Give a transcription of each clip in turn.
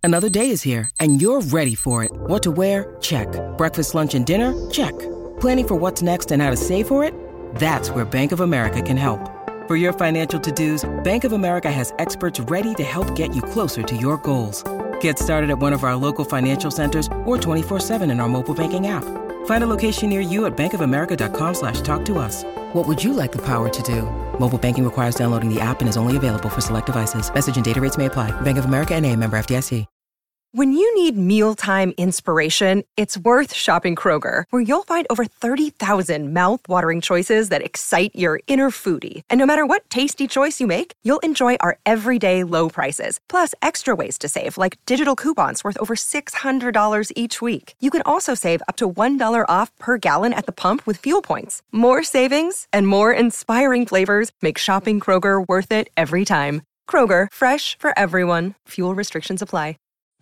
Another day is here, and you're ready for it. What to wear? Check. Breakfast, lunch, and dinner? Check. Planning for what's next and how to save for it? That's where Bank of America can help. For your financial to-dos, Bank of America has experts ready to help get you closer to your goals. Get started at one of our local financial centers or 24/7 in our mobile banking app. Find a location near you at bankofamerica.com/talktous. What would you like the power to do? Mobile banking requires downloading the app and is only available for select devices. Message and data rates may apply. Bank of America N.A., member FDIC. When you need mealtime inspiration, it's worth shopping Kroger, where you'll find over 30,000 mouth-watering choices that excite your inner foodie. And no matter what tasty choice you make, you'll enjoy our everyday low prices, plus extra ways to save, like digital coupons worth over $600 each week. You can also save up to $1 off per gallon at the pump with fuel points. More savings and more inspiring flavors make shopping Kroger worth it every time. Kroger, fresh for everyone. Fuel restrictions apply.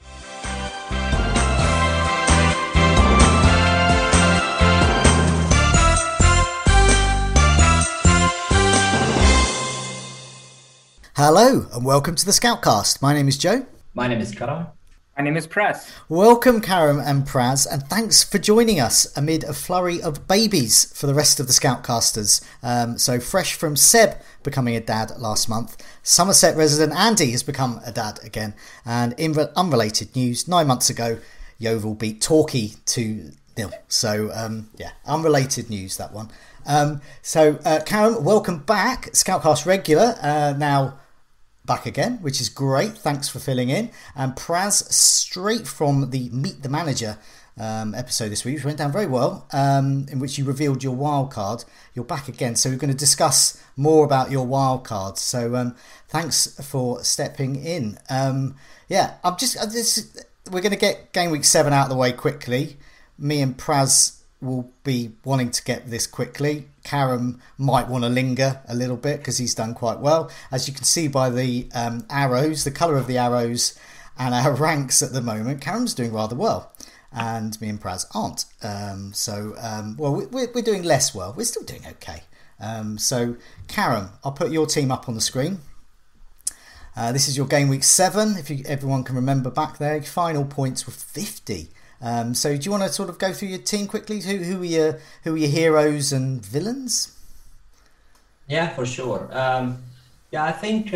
Hello and welcome to the Scoutcast. My name is Joe. My name is Karam. My name is Praz. Welcome Karam and Praz, and thanks for joining us amid a flurry of babies for the rest of the Scoutcasters. So fresh from Seb becoming a dad last month, Somerset resident Andy has become a dad again. And in unrelated news, 9 months ago, Yeovil beat Torquay 2-0. So unrelated news, that one. Karam, welcome back, Scoutcast regular, now back again, which is great. Thanks for filling in. And Praz, straight from the Meet the Manager episode this week, which went down very well, in which you revealed your wild card. You're back again, so we're going to discuss more about your wild card. So thanks for stepping in. We're going to get game week 7 out of the way quickly. Me and Praz will be wanting to get this quickly. Karam might want to linger a little bit because he's done quite well. As you can see by the arrows, the colour of the arrows and our ranks at the moment, Karam's doing rather well and me and Praz aren't. We're doing less well. We're still doing okay. So Karam, I'll put your team up on the screen. This is your game week 7. If everyone can remember back there, final points were 50. So do you want to sort of go through your team quickly? Who are your heroes and villains? Yeah, for sure. I think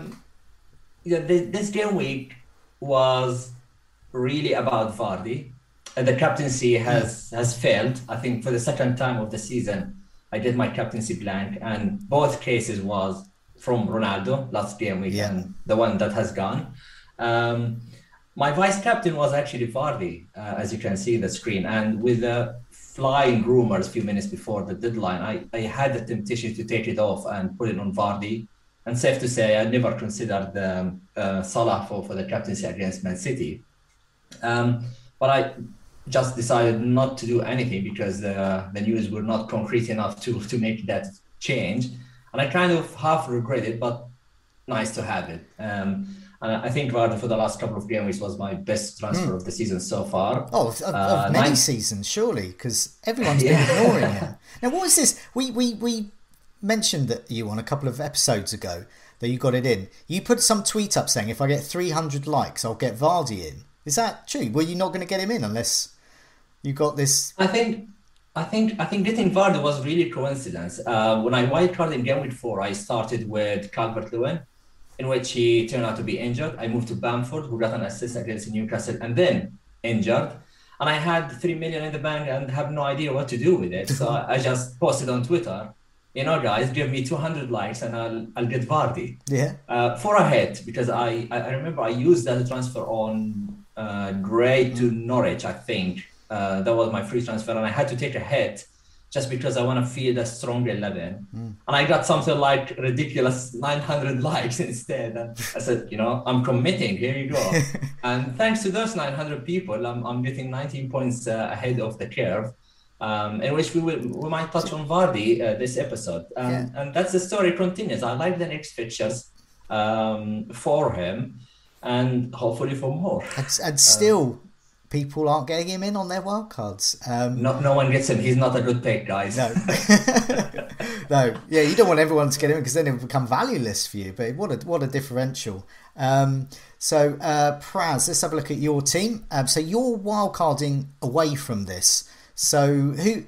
this game week was really about Vardy. The captaincy has failed. I think for the second time of the season, I did my captaincy blank, and both cases was from Ronaldo last game week and the one that has gone. My vice captain was actually Vardy, as you can see in the screen. And with the flying rumours a few minutes before the deadline, I had the temptation to take it off and put it on Vardy. And safe to say, I never considered Salah for the captaincy against Man City. But I just decided not to do anything because the news were not concrete enough to make that change. And I kind of half regret it, but nice to have it. And I think Vardy for the last couple of games was my best transfer of the season so far. Of many seasons, surely, because everyone's been ignoring him. Now, what was this? We mentioned that you on a couple of episodes ago that you got it in. You put some tweet up saying if I get 300 likes, I'll get Vardy in. Is that true? Were you not going to get him in unless you got this? I think getting Vardy was really coincidence. When I wildcarded in game week 4, I started with Calvert-Lewin, in which he turned out to be injured. I moved to Bamford, who got an assist against Newcastle, and then injured. And I had 3 million in the bank and have no idea what to do with it. So I just posted on Twitter, guys, give me 200 likes and I'll get Vardy. Yeah. For a hit, because I remember I used that transfer on Gray to Norwich, I think. That was my free transfer, and I had to take a hit just because I want to feel a strong 11. And I got something like ridiculous 900 likes instead. And I said, I'm committing, here you go. And thanks to those 900 people, I'm getting 19 points ahead of the curve, in which we might touch on Vardy this episode. And that's the story continues. I like the next fixtures for him, and hopefully for more. And still... people aren't getting him in on their wildcards. No one gets him. He's not a good pick, guys. No. No. Yeah, you don't want everyone to get him in because then it will become valueless for you. But what a differential. Praz, let's have a look at your team. So you're wildcarding away from this. So who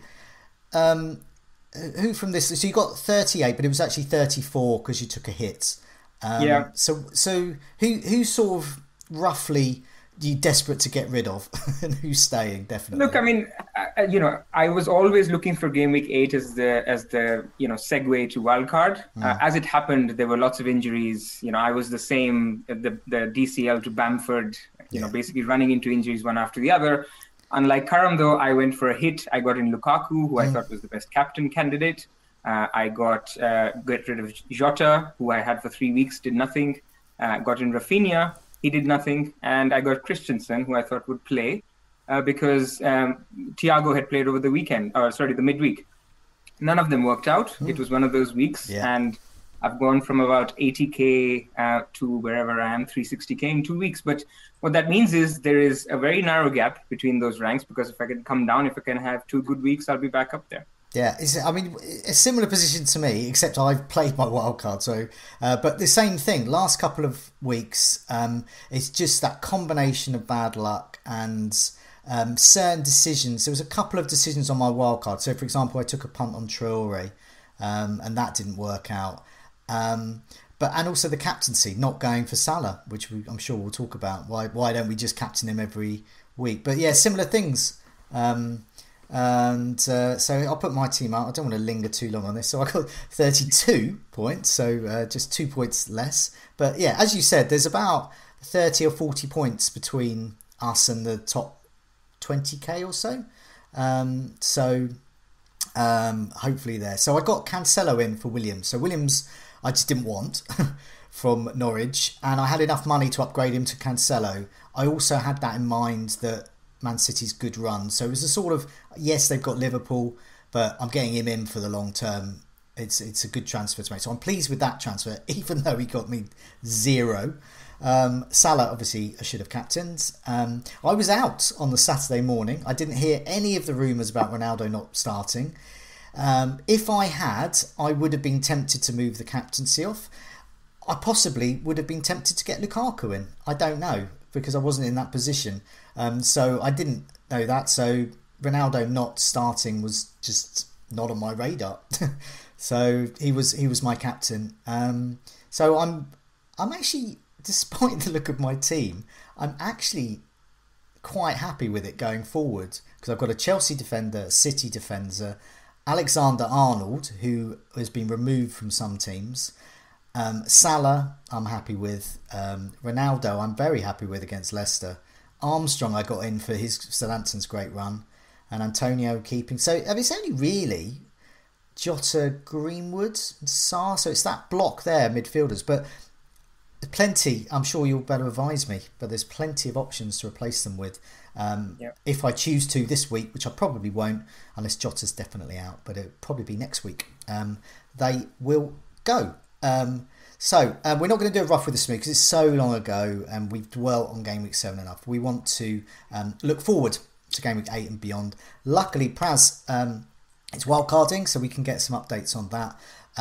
from this? So you got 38, but it was actually 34 because you took a hit. So who sort of roughly are you desperate to get rid of, and who's staying? Definitely. Look, I mean, I was always looking for Game Week 8 as the segue to wildcard. As it happened, there were lots of injuries. I was the same, the DCL to Bamford. Basically running into injuries one after the other. Unlike Karam, though, I went for a hit. I got in Lukaku, who I thought was the best captain candidate. I got rid of Jota, who I had for 3 weeks, did nothing. Got in Rafinha, he did nothing. And I got Christensen, who I thought would play because Thiago had played over the midweek. None of them worked out. It was one of those weeks. Yeah. And I've gone from about 80k to wherever I am, 360k in 2 weeks. But what that means is there is a very narrow gap between those ranks, because if I can come down, if I can have 2 good weeks, I'll be back up there. Yeah, it's a similar position to me, except I've played my wild card. So, but the same thing. Last couple of weeks, it's just that combination of bad luck and certain decisions. There was a couple of decisions on my wild card. So, for example, I took a punt on Traore, and that didn't work out. And also the captaincy, not going for Salah, which I'm sure we'll talk about. Why don't we just captain him every week? But yeah, similar things. So I'll put my team out. I don't want to linger too long on this. So I got 32 points, so just 2 points less. But yeah, as you said, there's about 30 or 40 points between us and the top 20k or so. Hopefully there. So I got Cancelo in for Williams. So Williams I just didn't want from Norwich, and I had enough money to upgrade him to Cancelo. I also had that in mind that Man City's good run. So it was a sort of, yes, they've got Liverpool, but I'm getting him in for the long term. It's a good transfer to make. So I'm pleased with that transfer, even though he got me 0. Salah, obviously, I should have captained. I was out on the Saturday morning. I didn't hear any of the rumours about Ronaldo not starting. If I had, I would have been tempted to move the captaincy off. I possibly would have been tempted to get Lukaku in. I don't know, because I wasn't in that position. So I didn't know that. So Ronaldo not starting was just not on my radar. So he was my captain. So I'm actually, despite the look of my team, I'm actually quite happy with it going forward, because I've got a Chelsea defender, a City defender, Alexander-Arnold, who has been removed from some teams. Salah, I'm happy with. Ronaldo, I'm very happy with against Leicester. Armstrong, I got in for his Southampton's great run, and Antonio keeping. So it's only really Jota, Greenwood, and Sarr. So it's that block there, midfielders. But plenty. I'm sure you'll better advise me. But there's plenty of options to replace them with. If I choose to this week, which I probably won't, unless Jota's definitely out. But it'll probably be next week. They will go. So we're not going to do a rough with the smooth because it's so long ago and we've dwelt on Game Week 7 enough. We want to look forward to Game Week 8 and beyond. Luckily, Praz, it's wildcarding, so we can get some updates on that.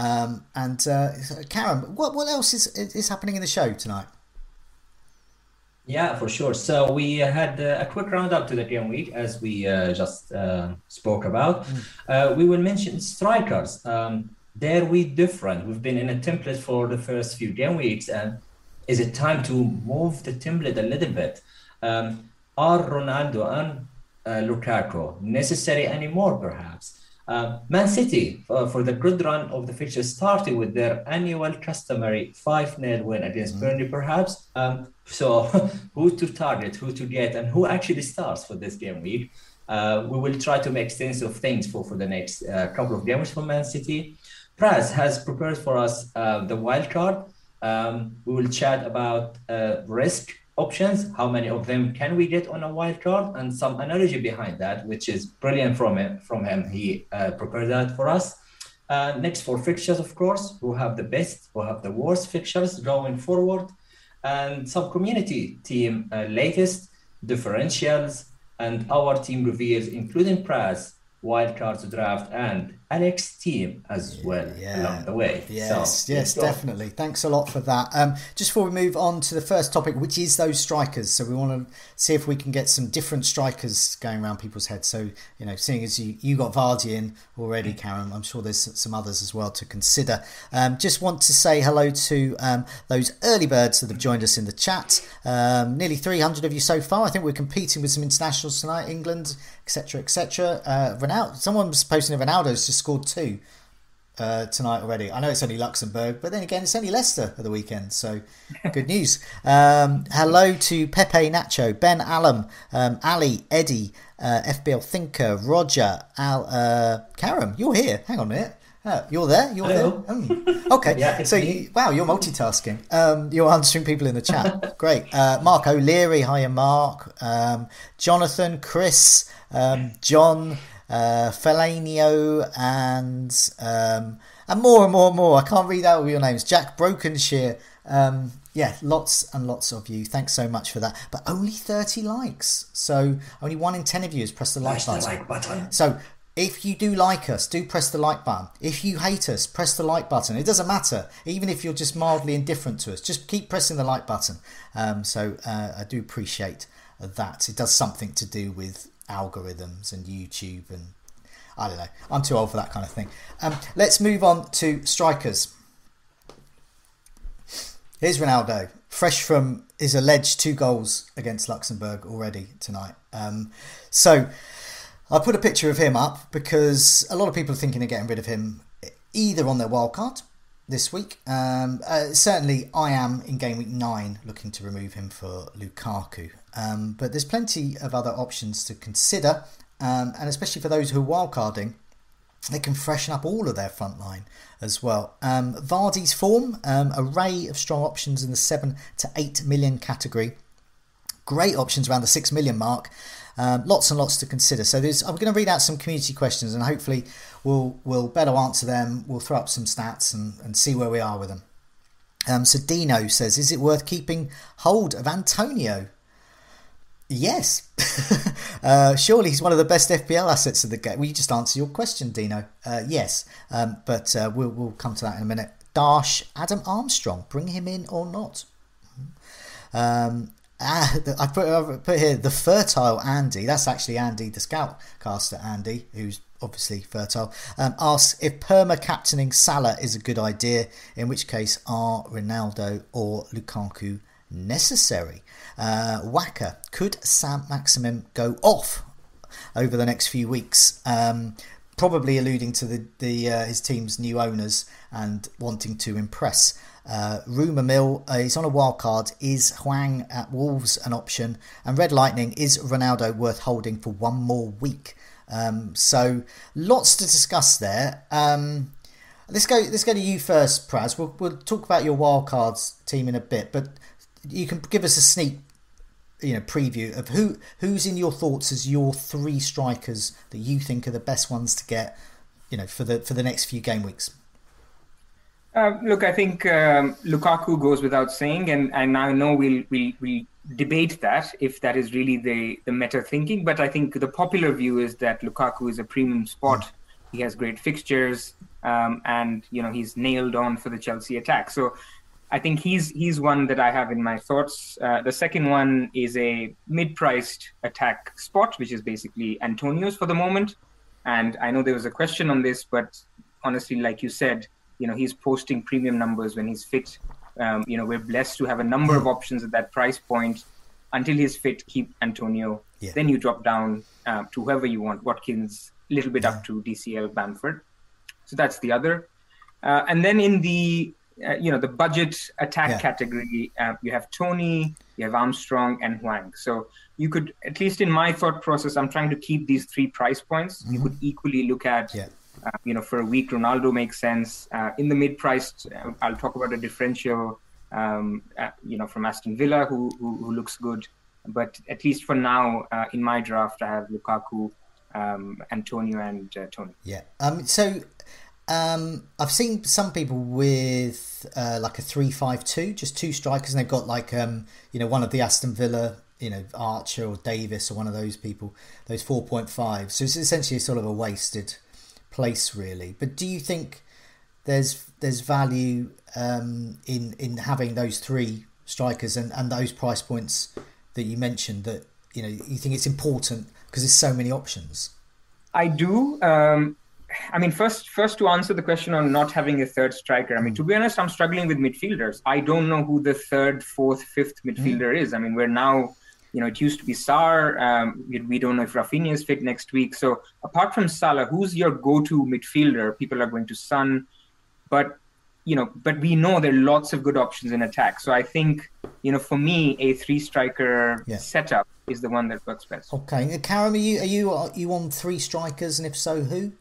Karen, what else is happening in the show tonight? Yeah, for sure. So we had a quick roundup to the game week, as we just spoke about. We will mention strikers. There we different. We've been in a template for the first few game weeks, and is it time to move the template a little bit? Are Ronaldo and Lukaku necessary anymore, perhaps? Man City, for the good run of the fixture, starting with their annual customary 5-0 win against Burnley, perhaps. So who to target, who to get, and who actually starts for this game week? We will try to make sense of things for the next couple of games for Man City. Praz has prepared for us the wild card. We will chat about risk options. How many of them can we get on a wild card, and some analogy behind that, which is brilliant from him. He prepared that for us. Next, for fixtures, of course, who have the best, who have the worst fixtures going forward, and some community team latest differentials, and our team reveals, including Praz, wildcards draft, and Alex team as well along the way. Yes, so, yes, definitely. Thanks a lot for that. Just before we move on to the first topic, which is those strikers. So we want to see if we can get some different strikers going around people's heads. So, seeing as you got Vardy in already, Karam, I'm sure there's some others as well to consider. Just want to say hello to those early birds that have joined us in the chat. Nearly 300 of you so far. I think we're competing with some internationals tonight, England, etc., etc. Ronaldo, someone was posting that Ronaldo's just scored 2 tonight already. I know it's only Luxembourg, but then again, it's only Leicester at the weekend, so good news. Hello to Pepe Nacho, Ben Allam, Ali, Eddie, FBL Thinker, Roger, Karam, you're here. Hang on a minute. You're there? You're Hello. there? Okay. Yeah, so, you're multitasking. You're answering people in the chat. Great. Mark O'Leary. Hiya, Mark. Jonathan, Chris, John, Felanio, and more. I can't read out all your names. Jack Brokenshire. Lots and lots of you. Thanks so much for that. But only 30 likes. So only 1 in 10 of you has pressed the like button. So if you do like us, do press the like button. If you hate us, press the like button. It doesn't matter. Even if you're just mildly indifferent to us, just keep pressing the like button. I do appreciate that. It does something to do with algorithms and YouTube, and I don't know. I'm too old for that kind of thing. Let's move on to strikers. Here's Ronaldo, fresh from his alleged 2 goals against Luxembourg already tonight. So I put a picture of him up because a lot of people are thinking of getting rid of him either on their wildcard this week. Certainly I am in game week 9 looking to remove him for Lukaku. But there's plenty of other options to consider. And especially for those who are wildcarding, they can freshen up all of their front line as well. Vardy's form, array of strong options in the 7 to 8 million category. Great options around the 6 million mark. Lots and lots to consider. So I'm going to read out some community questions, and hopefully we'll better answer them. We'll throw up some stats and see where we are with them. So Dino says, is it worth keeping hold of Antonio? Yes. Surely he's one of the best FPL assets of the game. Will you just answer your question, Dino? Yes. But we'll come to that in a minute. Dash, Adam Armstrong, bring him in or not? I put here the fertile Andy. That's actually Andy, the Scoutcaster Andy, who's obviously fertile. Asks if perma captaining Salah is a good idea. In which case, are Ronaldo or Lukaku necessary? Wacker, could Sam Maximin go off over the next few weeks? Probably alluding to the his team's new owners and wanting to impress. Rumour mill, he's on a wild card. Is Hwang at Wolves an option? And Red Lightning, is Ronaldo worth holding for 1 more week? So lots to discuss there. Let's go to you first, Praz. We'll talk about your wild cards team in a bit, but you can give us a sneak preview of who's in your thoughts as your 3 strikers that you think are the best ones to get for the next few game weeks. Look, I think Lukaku goes without saying, and I know we'll debate that if that is really the meta thinking. But I think the popular view is that Lukaku is a premium spot. He has great fixtures, and he's nailed on for the Chelsea attack. So I think he's one that I have in my thoughts. The second one is a mid-priced attack spot, which is basically Antonio's for the moment. And I know there was a question on this, but honestly, like you said, he's posting premium numbers when he's fit. We're blessed to have a number of options at that price point. Until he's fit, keep Antonio. Yeah. Then you drop down to whoever you want. Watkins, a little bit up to DCL, Bamford. So that's the other. And then in the the budget attack category, you have Tony, you have Armstrong, and Hwang. So you could, at least in my thought process, I'm trying to keep these 3 price points. You could equally look at for a week, Ronaldo makes sense. In the mid-priced, I'll talk about a differential, from Aston Villa, who looks good. But at least for now, in my draft, I have Lukaku, Antonio, and Tony. Yeah. I've seen some people with like a 3-5-2, just 2 strikers, and they've got like one of the Aston Villa, Archer or Davis or one of those people, those 4.5. So it's essentially sort of a wasted place really. But do you think there's value in having those three strikers and those price points that you mentioned, that you think it's important because there's so many options? I do. I mean, first to answer the question on not having a third striker. I mean, to be honest, I'm struggling with midfielders. I don't know who the third, fourth, fifth midfielder is. I mean, we're now, it used to be Sarr. We don't know if Rafinha is fit next week. So apart from Salah, who's your go-to midfielder? People are going to Son, but we know there are lots of good options in attack. So I think, for me, a three-striker setup is the one that works best. Okay, Karam, are you on three strikers, and if so, who?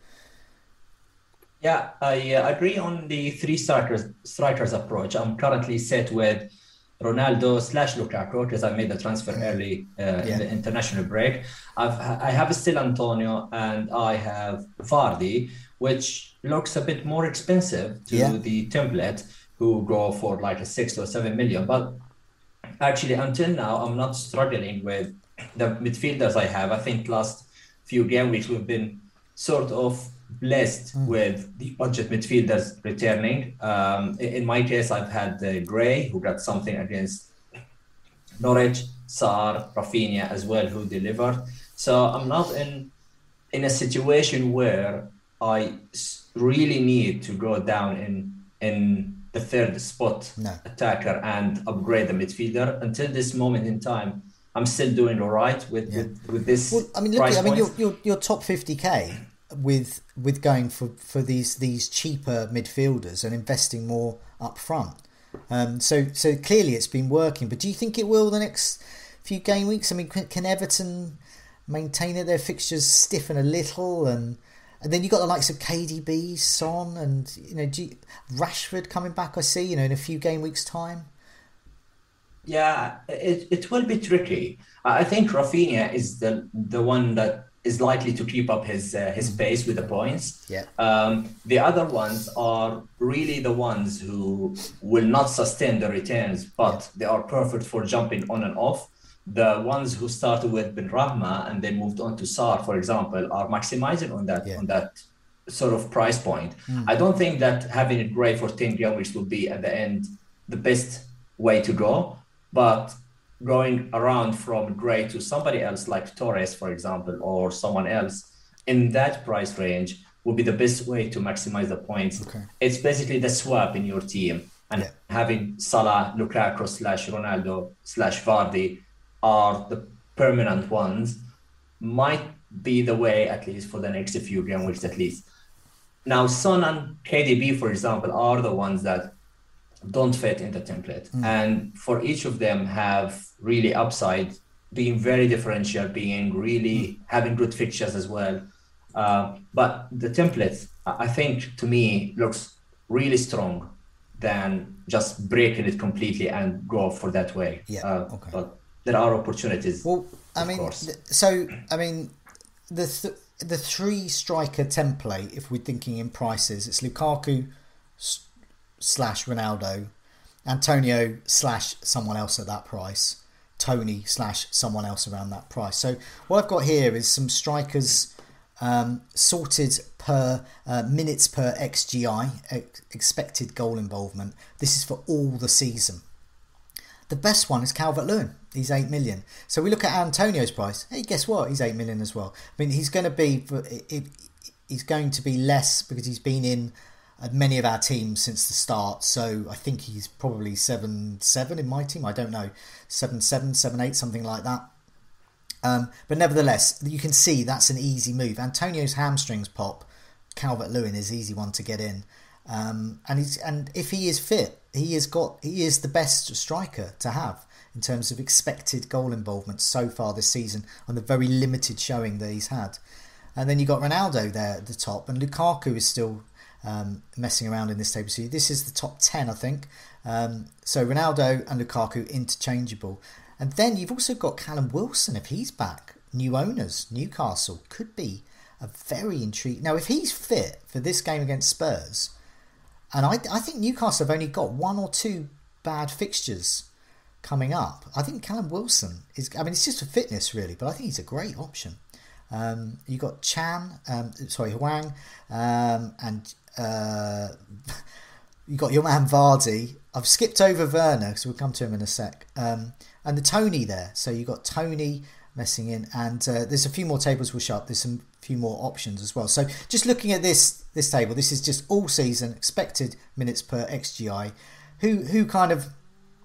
Yeah, I agree on the three strikers approach. I'm currently set with Ronaldo/Lukaku because I made the transfer early in the international break. I have still Antonio and I have Vardy, which looks a bit more expensive to the template, who go for like a 6 or 7 million. But actually, until now, I'm not struggling with the midfielders I have. I think last few game weeks we've been sort of blessed with the budget midfielders returning. In my case, I've had Gray, who got something against Norwich, Sarr, Rafinha as well, who delivered. So I'm not in a situation where I really need to go down in the third spot attacker and upgrade the midfielder. Until this moment in time, I'm still doing all right with this. Well, I mean, look, your top 50k with going for these cheaper midfielders and investing more up front. So clearly it's been working. But do you think it will the next few game weeks? I mean, can Everton maintain it? Their fixtures stiffen a little, and then you've got the likes of KDB, Son, and Rashford coming back, I see, in a few game weeks' time. Yeah, it will be tricky. I think Rafinha is the one that is likely to keep up his pace with the points. Yeah. The other ones are really the ones who will not sustain the returns, but they are perfect for jumping on and off. The ones who started with Ben Rahma and then moved on to Sarr, for example, are maximizing on that sort of price point. I don't think that having it Gray for 10 game weeks will be at the end the best way to go, but going around from Gray to somebody else like Torres, for example, or someone else in that price range would be the best way to maximize the points. Okay. It's basically the swap in your team, and having Salah, Lukaku/Ronaldo/Vardy are the permanent ones might be the way, at least for the next few game weeks at least. Now, Son and KDB, for example, are the ones that don't fit in the template. And for each of them have really upside, being very differential, being really having good fixtures as well. But the template, I think, to me, looks really strong than just breaking it completely and go for that way. But there are opportunities. Well, I mean, the three striker template, if we're thinking in prices, it's Lukaku / Ronaldo, Antonio / someone else at that price, Tony / someone else around that price. So what I've got here is some strikers sorted per minutes per XGI, expected goal involvement. This is for all the season. The best one is Calvert-Lewin. He's 8 million. So we look at Antonio's price. Hey, guess what? He's 8 million as well. I mean, he's going to be less because he's been in many of our teams since the start. So I think he's probably 7-7 in my team. I don't know, 7-7, 7-8, something like that. But nevertheless, you can see that's an easy move. Antonio's hamstrings pop. Calvert-Lewin is an easy one to get in. And if he is fit, he is the best striker to have in terms of expected goal involvement so far this season on the very limited showing that he's had. And then you got Ronaldo there at the top, and Lukaku is still messing around in this table. So this is the top 10, I think. So Ronaldo and Lukaku interchangeable. And then you've also got Callum Wilson, if he's back. New owners, Newcastle, could be a very intriguing. Now, if he's fit for this game against Spurs, and I think Newcastle have only got one or two bad fixtures coming up. I think Callum Wilson is, I mean, it's just for fitness really, but I think he's a great option. You got Hwang, and you got your man Vardy. I've skipped over Werner because we'll come to him in a sec. And the Tony there. So you got Tony messing in, and there's a few more tables we'll show up. There's a few more options as well. So just looking at this table, this is just all season expected minutes per XGI. Who kind of,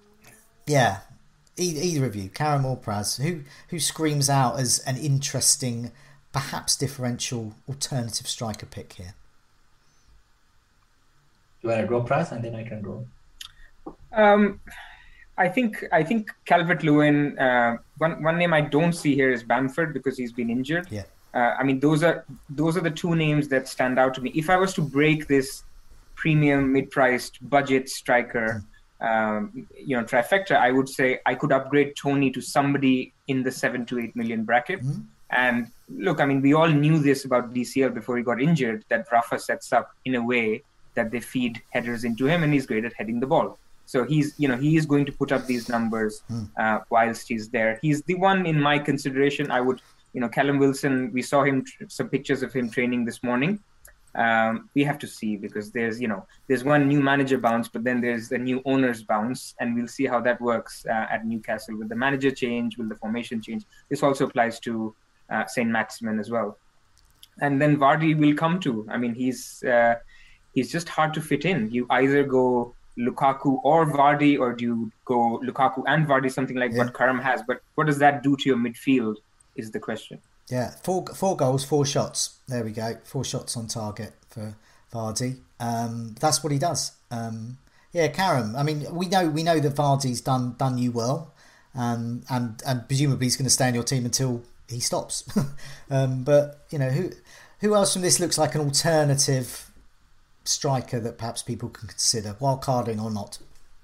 either of you, Karam or Praz, who screams out as an interesting, perhaps differential alternative striker pick here? Do you want to go, Praz, and then I can go? I think Calvert-Lewin. One name I don't see here is Bamford because he's been injured. Yeah. I mean, those are the two names that stand out to me. If I was to break this premium, mid-priced, budget striker, trifecta, I would say I could upgrade Tony to somebody in the 7 to 8 million bracket. Mm-hmm. And look, I mean, we all knew this about DCL before he got injured, that Rafa sets up in a way that they feed headers into him, and he's great at heading the ball. So he is going to put up these numbers whilst he's there. He's the one in my consideration. I would, Callum Wilson, we saw him, some pictures of him training this morning. We have to see, because there's one new manager bounce, but then there's the new owner's bounce, and we'll see how that works at Newcastle with the manager change, will the formation change. This also applies to Saint Maximin as well. And then Vardy will come to. I mean, he's just hard to fit in. You either go Lukaku or Vardy, or do you go Lukaku and Vardy, something like what Karam has? But what does that do to your midfield is the question. Yeah, four goals, 4 shots. There we go. 4 shots on target for Vardy. That's what he does. Karam. I mean, we know that Vardy's done you well, and presumably he's going to stay in your team until he stops. But who else from this looks like an alternative striker that perhaps people can consider, wild carding or not?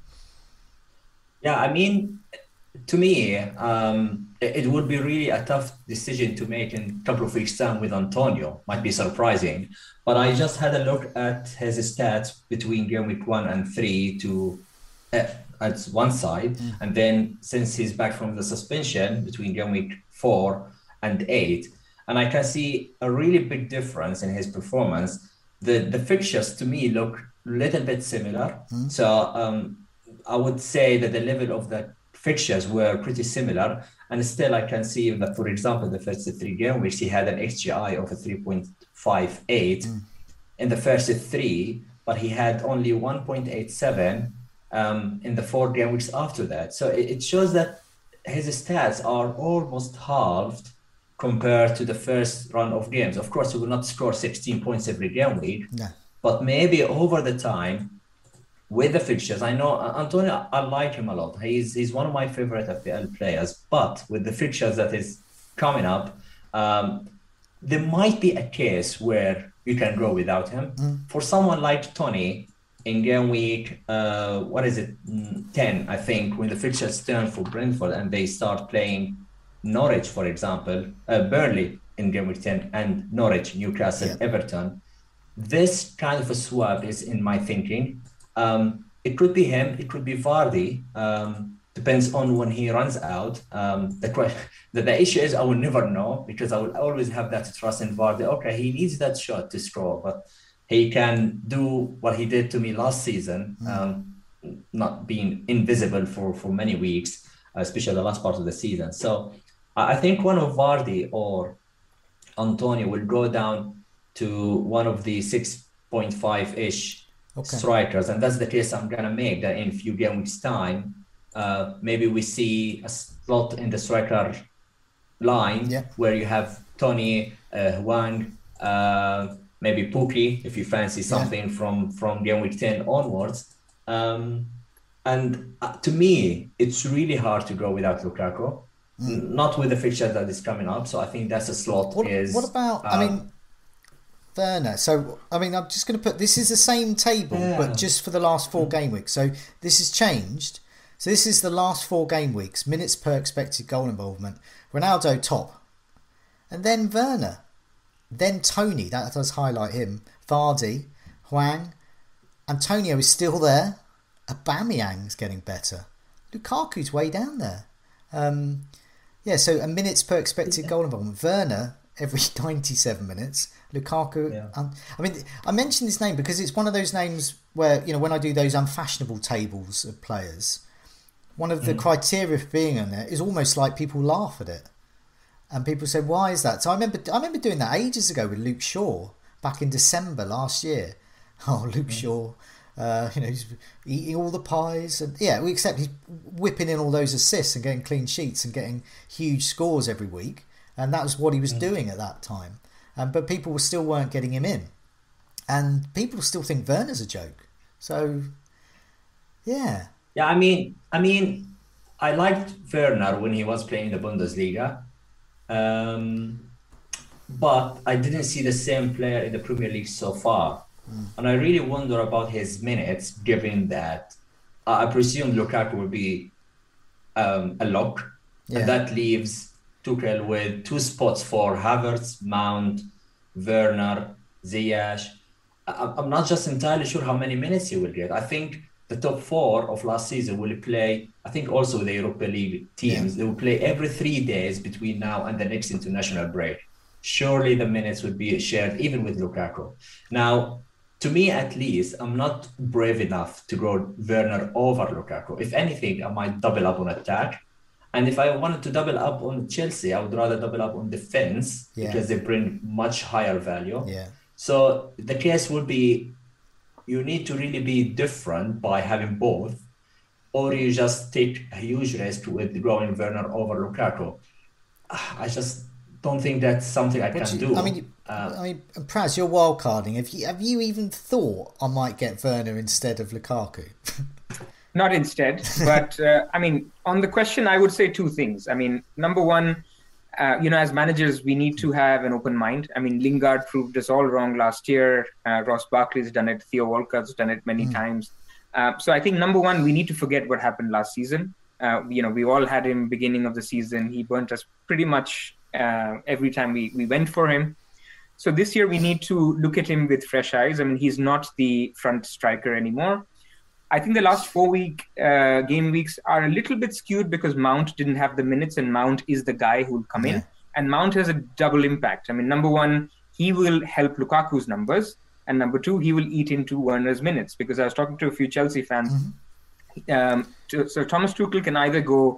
Yeah, I mean, to me, it would be really a tough decision to make in a couple of weeks' time with Antonio. Might be surprising, but I just had a look at his stats between game week 1 and 3 at one side, and then since he's back from the suspension between game week 4 and 8, and I can see a really big difference in his performance. The fixtures to me look a little bit similar. So I would say that the level of the fixtures were pretty similar. And still I can see that, for example, the first 3 games, which he had an XGI of a 3.58 in the first 3, but he had only 1.87 in the 4 game weeks after that. So it shows that his stats are almost halved compared to the first run of games. Of course, he will not score 16 points every game week, but maybe over the time with the fixtures. I know Antonio, I like him a lot. He's one of my favorite FPL players, but with the fixtures that is coming up, there might be a case where you can go without him. For someone like Tony, in game week, 10, I think, when the fixtures turn for Brentford and they start playing Norwich, for example, Burnley in game week 10, and Norwich, Newcastle, Everton. This kind of a swap is in my thinking. It could be him, it could be Vardy. Depends on when he runs out. The issue is I will never know, because I will always have that trust in Vardy. Okay, he needs that shot to score, but he can do what he did to me last season, not being invisible for many weeks, especially the last part of the season. So I think one of Vardy or Antonio will go down to one of the 6.5-ish strikers. And that's the case I'm going to make, that in a few game weeks' time, maybe we see a slot in the striker line where you have Tony, Hwang, maybe Pukki, if you fancy something from game week 10 onwards. And to me, it's really hard to go without Lukaku. Not with the fixture that is coming up. So I think that's a slot. What about, Werner? So, I'm just going to put, this is the same table, but just for the last 4 game weeks. So this has changed. So this is the last 4 game weeks, minutes per expected goal involvement. Ronaldo top. And then Werner. Then Tony, that does highlight him. Vardy, Hwang. Antonio is still there. Aubameyang's getting better. Lukaku's way down there. So a minutes per expected goal involvement. Werner, every 97 minutes. Lukaku. Yeah. I mean, I mentioned this name because it's one of those names where, when I do those unfashionable tables of players, one of the criteria for being on there is almost like people laugh at it. And people say, why is that? So I remember doing that ages ago with Luke Shaw back in December last year. Oh, Luke Shaw, he's eating all the pies. And except he's whipping in all those assists and getting clean sheets and getting huge scores every week. And that was what he was doing at that time. But people still weren't getting him in. And people still think Werner's a joke. So, yeah. Yeah, I mean, I liked Werner when he was playing the Bundesliga. But I didn't see the same player in the Premier League so far. And I really wonder about his minutes, given that I presume Lukaku will be a lock. Yeah. And that leaves Tuchel with 2 spots for Havertz, Mount, Werner, Ziyech. I'm not just entirely sure how many minutes he will get. I think the top 4 of last season will play, I think also the Europa League teams, they will play every 3 days between now and the next international break. Surely the minutes would be shared even with Lukaku. Now, to me at least, I'm not brave enough to go Werner over Lukaku. If anything, I might double up on attack. And if I wanted to double up on Chelsea, I would rather double up on defense because they bring much higher value. Yeah. So the case would be, you need to really be different by having both, or you just take a huge risk with going Werner over Lukaku. I just don't think that's something I can do. I mean, Praz, you're wildcarding. Have you even thought I might get Werner instead of Lukaku? Not instead, but on the question, I would say 2 things. I mean, number one, as managers, we need to have an open mind. I mean, Lingard proved us all wrong last year. Ross Barkley's done it. Theo Walcott's done it many times. So I think, number one, we need to forget what happened last season. We all had him beginning of the season. He burnt us pretty much every time we went for him. So this year, we need to look at him with fresh eyes. I mean, he's not the front striker anymore. I think the last 4 game weeks are a little bit skewed because Mount didn't have the minutes, and Mount is the guy who will come in. And Mount has a double impact. I mean, number one, he will help Lukaku's numbers. And number two, he will eat into Werner's minutes. Because I was talking to a few Chelsea fans. So Thomas Tuchel can either go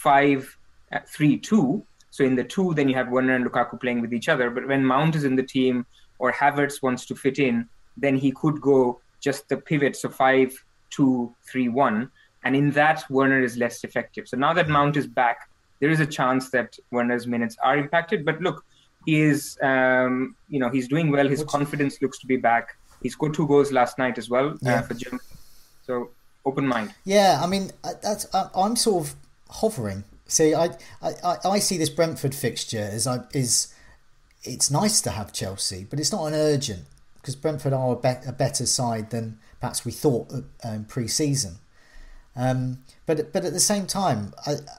5-3-2. So in the 2, then you have Werner and Lukaku playing with each other. But when Mount is in the team or Havertz wants to fit in, then he could go just the pivot. So 5-2-3-1, and in that Werner is less effective. So now that Mount is back, there is a chance that Werner's minutes are impacted. But look, he is, he's doing well. His confidence looks to be back. He scored 2 goals last night as well for Germany. So open mind. Yeah, I mean, I'm sort of hovering. See, I see this Brentford fixture as it's nice to have Chelsea, but it's not an urgent, because Brentford are a better side than perhaps we thought pre-season. But at the same time,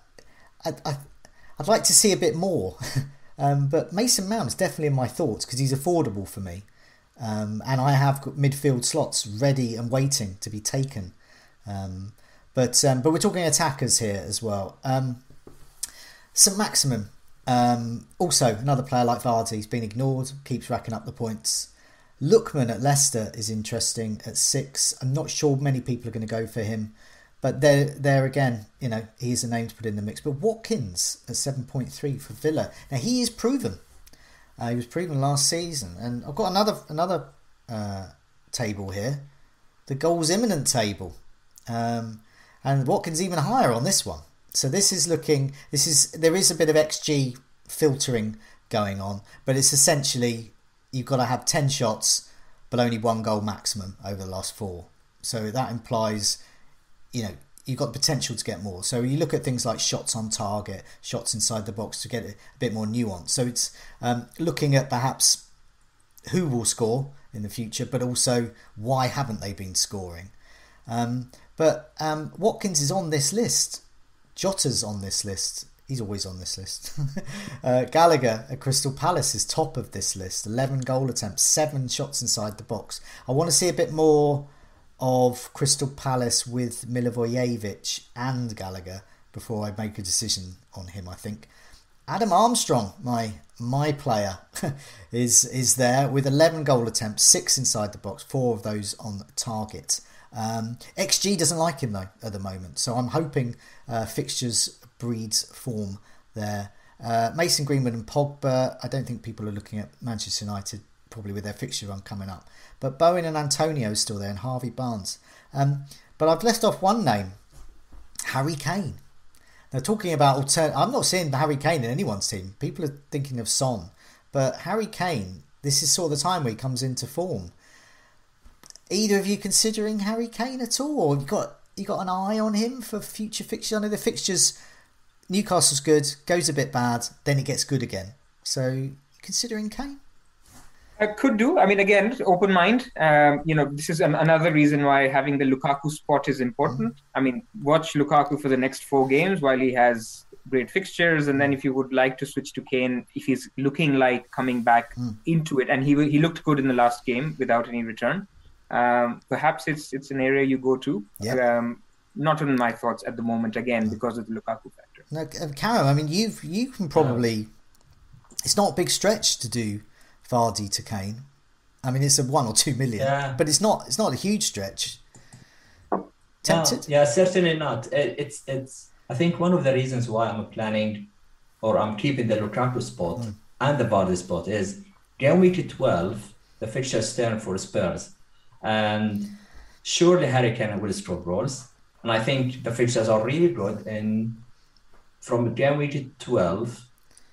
I'd like to see a bit more. But Mason Mount's definitely in my thoughts because he's affordable for me. And I have got midfield slots ready and waiting to be taken. But we're talking attackers here as well. St. Maximin, also another player like Vardy, he's been ignored, keeps racking up the points. Lookman at Leicester is interesting at 6. I'm not sure many people are going to go for him, but there again, he's a name to put in the mix. But Watkins at 7.3 for Villa. Now he is proven. He was proven last season, and I've got another table here, the goals imminent table, and Watkins even higher on this one. So there is a bit of XG filtering going on, but it's essentially you've got to have 10 shots, but only 1 goal maximum over the last 4. So that implies, you've got the potential to get more. So you look at things like shots on target, shots inside the box to get a bit more nuance. So it's looking at perhaps who will score in the future, but also why haven't they been scoring. But Watkins is on this list. Jota's on this list. He's always on this list. Gallagher at Crystal Palace is top of this list. 11 goal attempts, 7 shots inside the box. I want to see a bit more of Crystal Palace with Milivojevic and Gallagher before I make a decision on him, I think. Adam Armstrong, my my player is there with 11 goal attempts, 6 inside the box, 4 of those on target. XG doesn't like him though at the moment, so I'm hoping fixtures breeds form there. Mason Greenwood and Pogba, I don't think people are looking at Manchester United probably with their fixture run coming up, but Bowen and Antonio is still there, and Harvey Barnes. But I've left off one name, Harry Kane. Now, talking about I'm not seeing Harry Kane in anyone's team. People are thinking of Son, but Harry Kane, this is sort of the time where he comes into form. Either of you considering Harry Kane at all, or you got an eye on him for future fixtures? I know the fixtures, Newcastle's good, goes a bit bad, then it gets good again. So, considering Kane? I could do. I mean, again, open mind. This is another reason why having the Lukaku spot is important. I mean, watch Lukaku for the next 4 games while he has great fixtures, and then if you would like to switch to Kane, if he's looking like coming back into it, and he looked good in the last game without any return, perhaps it's an area you go to. Yep. Not on my thoughts at the moment, again, because of the Lukaku factor. No, Karen, I mean, you can probably. It's not a big stretch to do Vardy to Kane. I mean, it's a 1 or 2 million, but it's not a huge stretch. Tempted? Yeah, certainly not. It's. I think one of the reasons why I'm planning, or I'm keeping the Lukaku spot and the Vardy spot is game week 12, the fixtures turn for Spurs, and surely Harry Kane will score goals, and I think the fixtures are really good. And from game week 12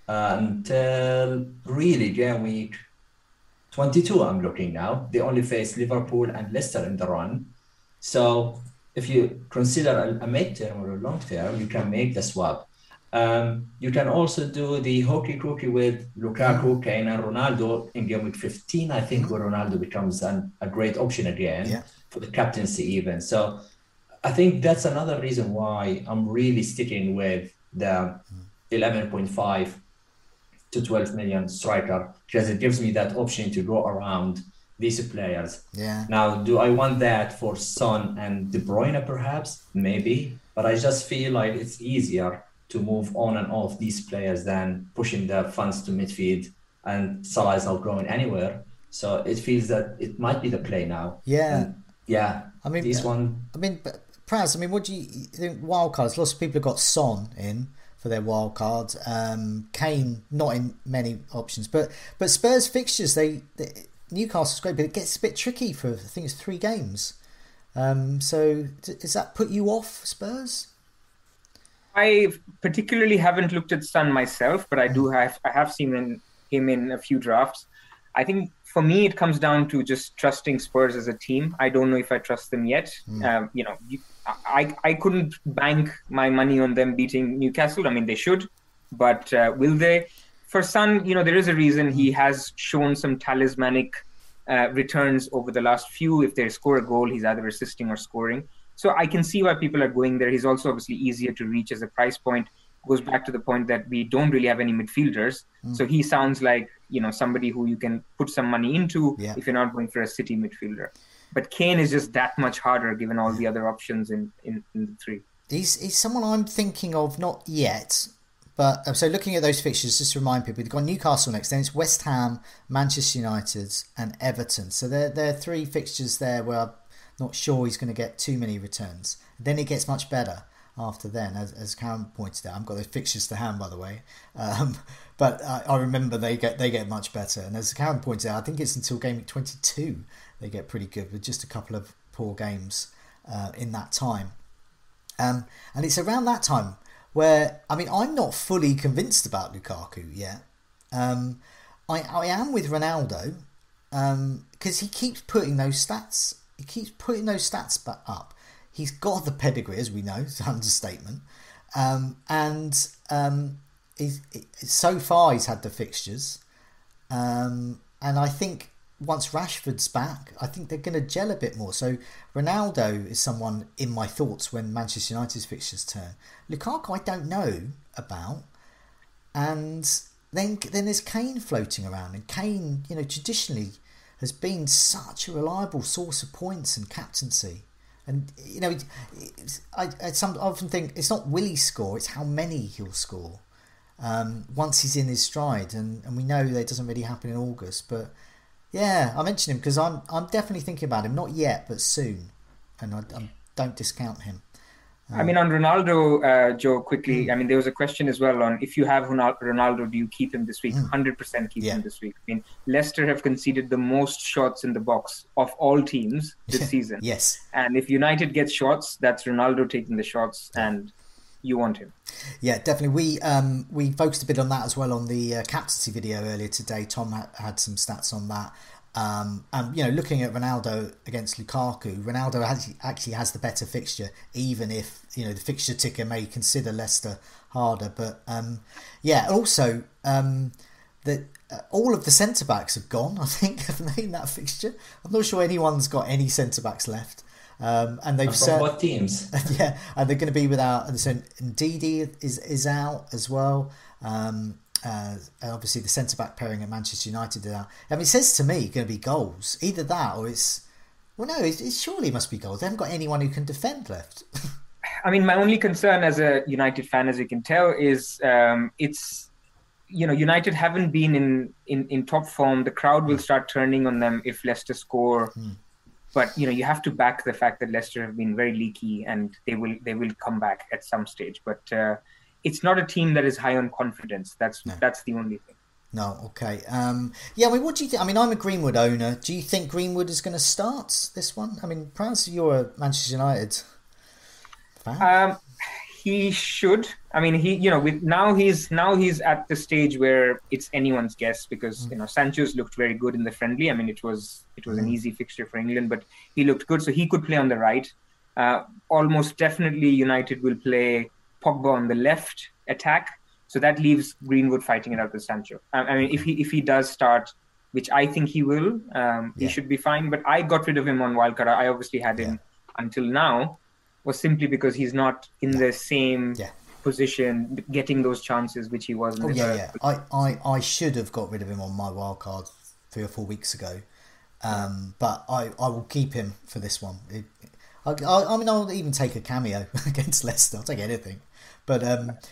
until really game week 22, I'm looking now. They only face Liverpool and Leicester in the run. So if you consider a mid-term or a long-term, you can make the swap. You can also do the hokey-cookie with Lukaku, Kane, and Ronaldo in game week 15, I think, where Ronaldo becomes a great option again for the captaincy even. So I think that's another reason why I'm really sticking with the 11.5 to 12 million striker, because it gives me that option to go around these players. Yeah. Now, do I want that for Son and De Bruyne perhaps? Maybe. But I just feel like it's easier to move on and off these players than pushing the funds to midfield, and Salah is not going anywhere. So it feels that it might be the play now. Yeah. I mean, this one. I mean, Praz, what do you think? Wild cards. Lots of people have got Son in for their wild cards. Kane not in many options, but Spurs fixtures, Newcastle's great, but it gets a bit tricky for, I think it's 3 games. So does that put you off Spurs? I particularly haven't looked at Son myself, but I have seen him in a few drafts. I think for me it comes down to just trusting Spurs as a team. I don't know if I trust them yet. I couldn't bank my money on them beating Newcastle. I mean, they should, but will they? For Son, there is a reason he has shown some talismanic returns over the last few. If they score a goal, he's either assisting or scoring. So I can see why people are going there. He's also obviously easier to reach as a price point. Goes back to the point that we don't really have any midfielders. So he sounds like, somebody who you can put some money into if you're not going for a City midfielder. But Kane is just that much harder given all the other options in the 3. He's someone I'm thinking of, not yet. But so looking at those fixtures, just to remind people, they've got Newcastle next, then it's West Ham, Manchester United and Everton. So there are 3 fixtures there where I'm not sure he's going to get too many returns. Then it gets much better after then, as Karen pointed out. I haven't got those fixtures to hand, by the way. But I remember they get much better. And as Karen pointed out, I think it's until game week 22 they get pretty good with just a couple of poor games in that time. And it's around that time where, I mean, I'm not fully convinced about Lukaku yet. I am with Ronaldo because he keeps putting those stats. He keeps putting those stats back up. He's got the pedigree, as we know. It's an understatement. So far he's had the fixtures. And I think once Rashford's back, I think they're going to gel a bit more. So Ronaldo is someone in my thoughts when Manchester United's fixtures turn. Lukaku I don't know about. And then there's Kane floating around. And Kane, traditionally has been such a reliable source of points and captaincy. And, I often think it's not will he score, it's how many he'll score. once he's in his stride, and we know that it doesn't really happen in August. But yeah, I mentioned him because I'm definitely thinking about him. Not yet, but soon, and I don't discount him. I mean, on Ronaldo, Joe, quickly, I mean, there was a question as well on if you have Ronaldo, do you keep him this week? 100% keep him this week. I mean, Leicester have conceded the most shots in the box of all teams this season. Yes. And if United gets shots, that's Ronaldo taking the shots, and you want him. Yeah, definitely. We focused a bit on that as well on the captaincy video earlier today. Tom had some stats on that. And looking at Ronaldo against Lukaku, Ronaldo actually has the better fixture, even if the fixture ticker may consider Leicester harder. But also that all of the centre backs have gone. I think, haven't they, in that fixture? I'm not sure anyone's got any centre backs left. And they've from what teams? Yeah, and they're going to be without. So Ndidi is out as well. Obviously the centre-back pairing at Manchester United are out. I mean, it says to me going to be goals. Either that or it surely must be goals. They haven't got anyone who can defend left. I mean, my only concern as a United fan, as you can tell, is it's United haven't been in top form. The crowd will start turning on them if Leicester score. But you have to back the fact that Leicester have been very leaky, and they will come back at some stage. But it's not a team that is high on confidence. That's the only thing. No, okay. I mean, what do you think? I mean, I'm a Greenwood owner. Do you think Greenwood is going to start this one? I mean, perhaps you're a Manchester United fan. He should. I mean, now he's at the stage where it's anyone's guess because Sancho's looked very good in the friendly. I mean, it was an easy fixture for England, but he looked good, so he could play on the right. Almost definitely, United will play Pogba on the left attack, so that leaves Greenwood fighting it out with Sancho. I mean, if he does start, which I think he will, he should be fine. But I got rid of him on wildcard. I obviously had him until now, was simply because he's not in the same position, getting those chances which he was. I should have got rid of him on my wildcard 3 or 4 weeks ago, but I will keep him for this one. I mean, I'll even take a cameo against Leicester. I'll take anything. But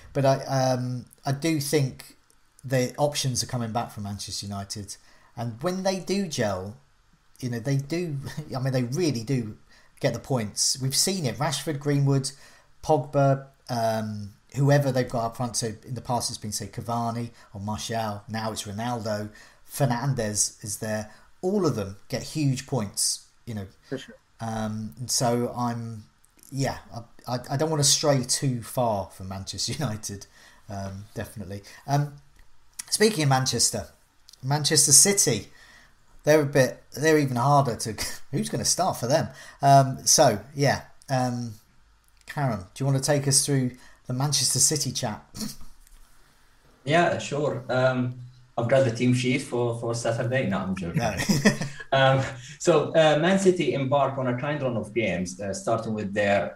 I do think the options are coming back from Manchester United, and when they do gel, they do. I mean, they really do get the points. We've seen it. Rashford, Greenwood, Pogba, whoever they've got up front. So in the past it's been, say, Cavani or Martial. Now it's Ronaldo. Fernandes is there. All of them get huge points. For sure. And so I don't want to stray too far from Manchester United, definitely. Speaking of Manchester City, they're even harder to. Who's going to start for them? Karen, do you want to take us through the Manchester City chat? Yeah, sure. I've got the team sheet for Saturday. No, I'm joking. No. So Man City embark on a kind run of games, starting with their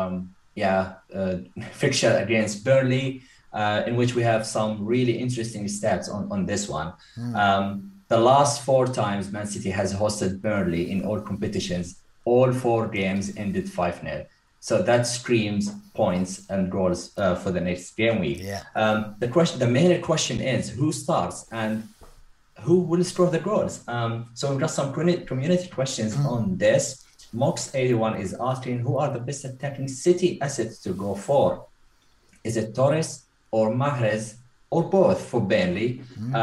fixture against Burnley, in which we have some really interesting stats on this one. The last 4 times Man City has hosted Burnley in all competitions, all 4 games ended 5-0. So that screams points and goals for the next game week. Yeah. The main question is who starts and who will score the goals. So we've got some community questions on this. Mox81 is asking who are the best attacking City assets to go for. Is it Torres or Mahrez or both for Burnley?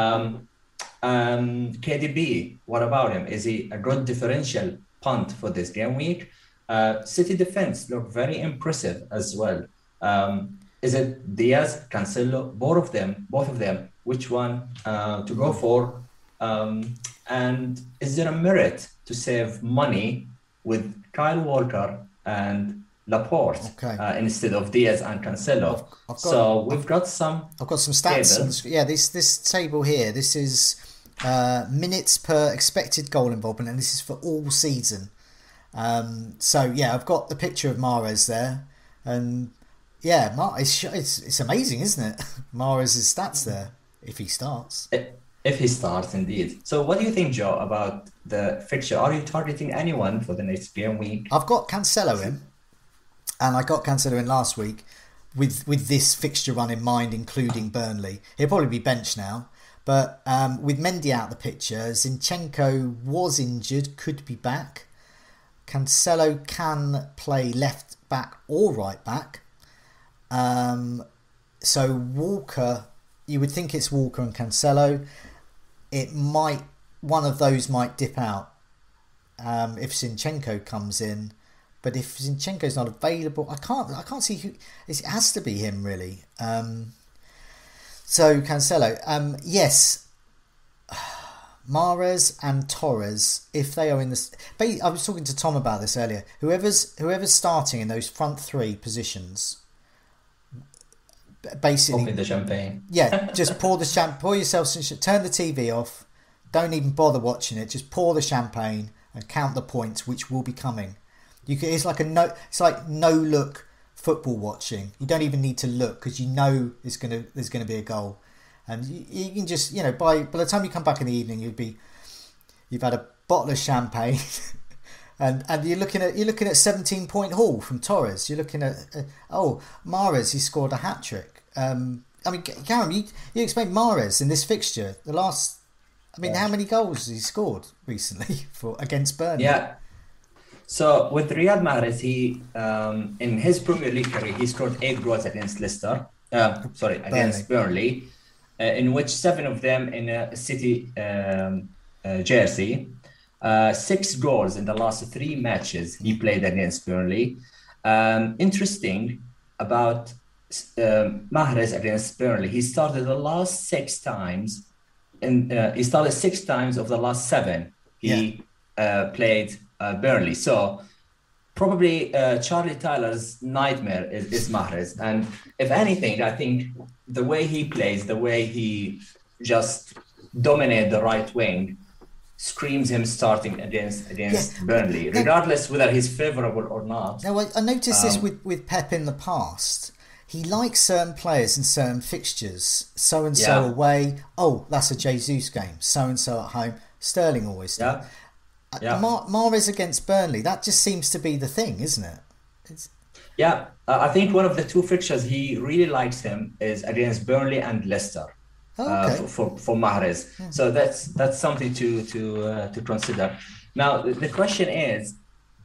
KDB, what about him? Is he a good differential punt for this game week? City defense look very impressive as well. Is it Diaz, Cancelo, both of them? Which one to go for? And is there a merit to save money with Kyle Walker and Laporte instead of Diaz and Cancelo? I've got some stats. tables. Yeah, this table here. This is minutes per expected goal involvement, and this is for all season. I've got the picture of Mahrez there, and it's amazing, isn't it? Mahrez's stats there if he starts. If he starts, indeed. So what do you think, Joe, about the fixture? Are you targeting anyone for the next game week? I've got Cancelo in, and I got Cancelo in last week, with this fixture run in mind, including Burnley. He'll probably be benched now. But with Mendy out of the picture, Zinchenko was injured, could be back. Cancelo can play left back or right back. So Walker, you would think it's Walker and Cancelo. One of those might dip out if Zinchenko comes in. But if Zinchenko's not available, I can't see who. It has to be him, really. So Cancelo, yes, Mahrez and Torres, if they are in the, I was talking to Tom about this earlier. Whoever's starting in those front three positions, basically, open the champagne. Yeah, just pour yourself some. Turn the TV off. Don't even bother watching it. Just pour the champagne and count the points, which will be coming. It's like no look football watching. You don't even need to look because you know there's gonna be a goal, and you can just by the time you come back in the evening you've had a bottle of champagne, and you're looking at 17-point haul from Torres. You're looking at Mahrez, he scored a hat trick. Karen, you explained Mahrez in this fixture. How many goals has he scored recently against Burnley? Yeah. So with Riyad Mahrez, he in his Premier League career, he scored 8 goals against against Burnley, in which 7 of them in a City jersey. 6 goals in the last 3 matches he played against Burnley. Interesting about Mahrez against Burnley, he started the last 6 times, and he started 6 times of the last 7 he played Burnley. So probably Charlie Tyler's nightmare is Mahrez. And if anything, I think the way he plays, the way he just dominates the right wing, screams him starting against Burnley, regardless whether he's favourable or not. Now, I noticed this with Pep in the past. He likes certain players in certain fixtures. So-and-so away. Oh, that's a Jesus game. So-and-so at home. Sterling always does. Yeah. Mahrez against Burnley, that just seems to be the thing, isn't it? I think one of the 2 fixtures he really likes him is against Burnley and Leicester. For Mahrez. Yeah. So that's something to consider. Now the question is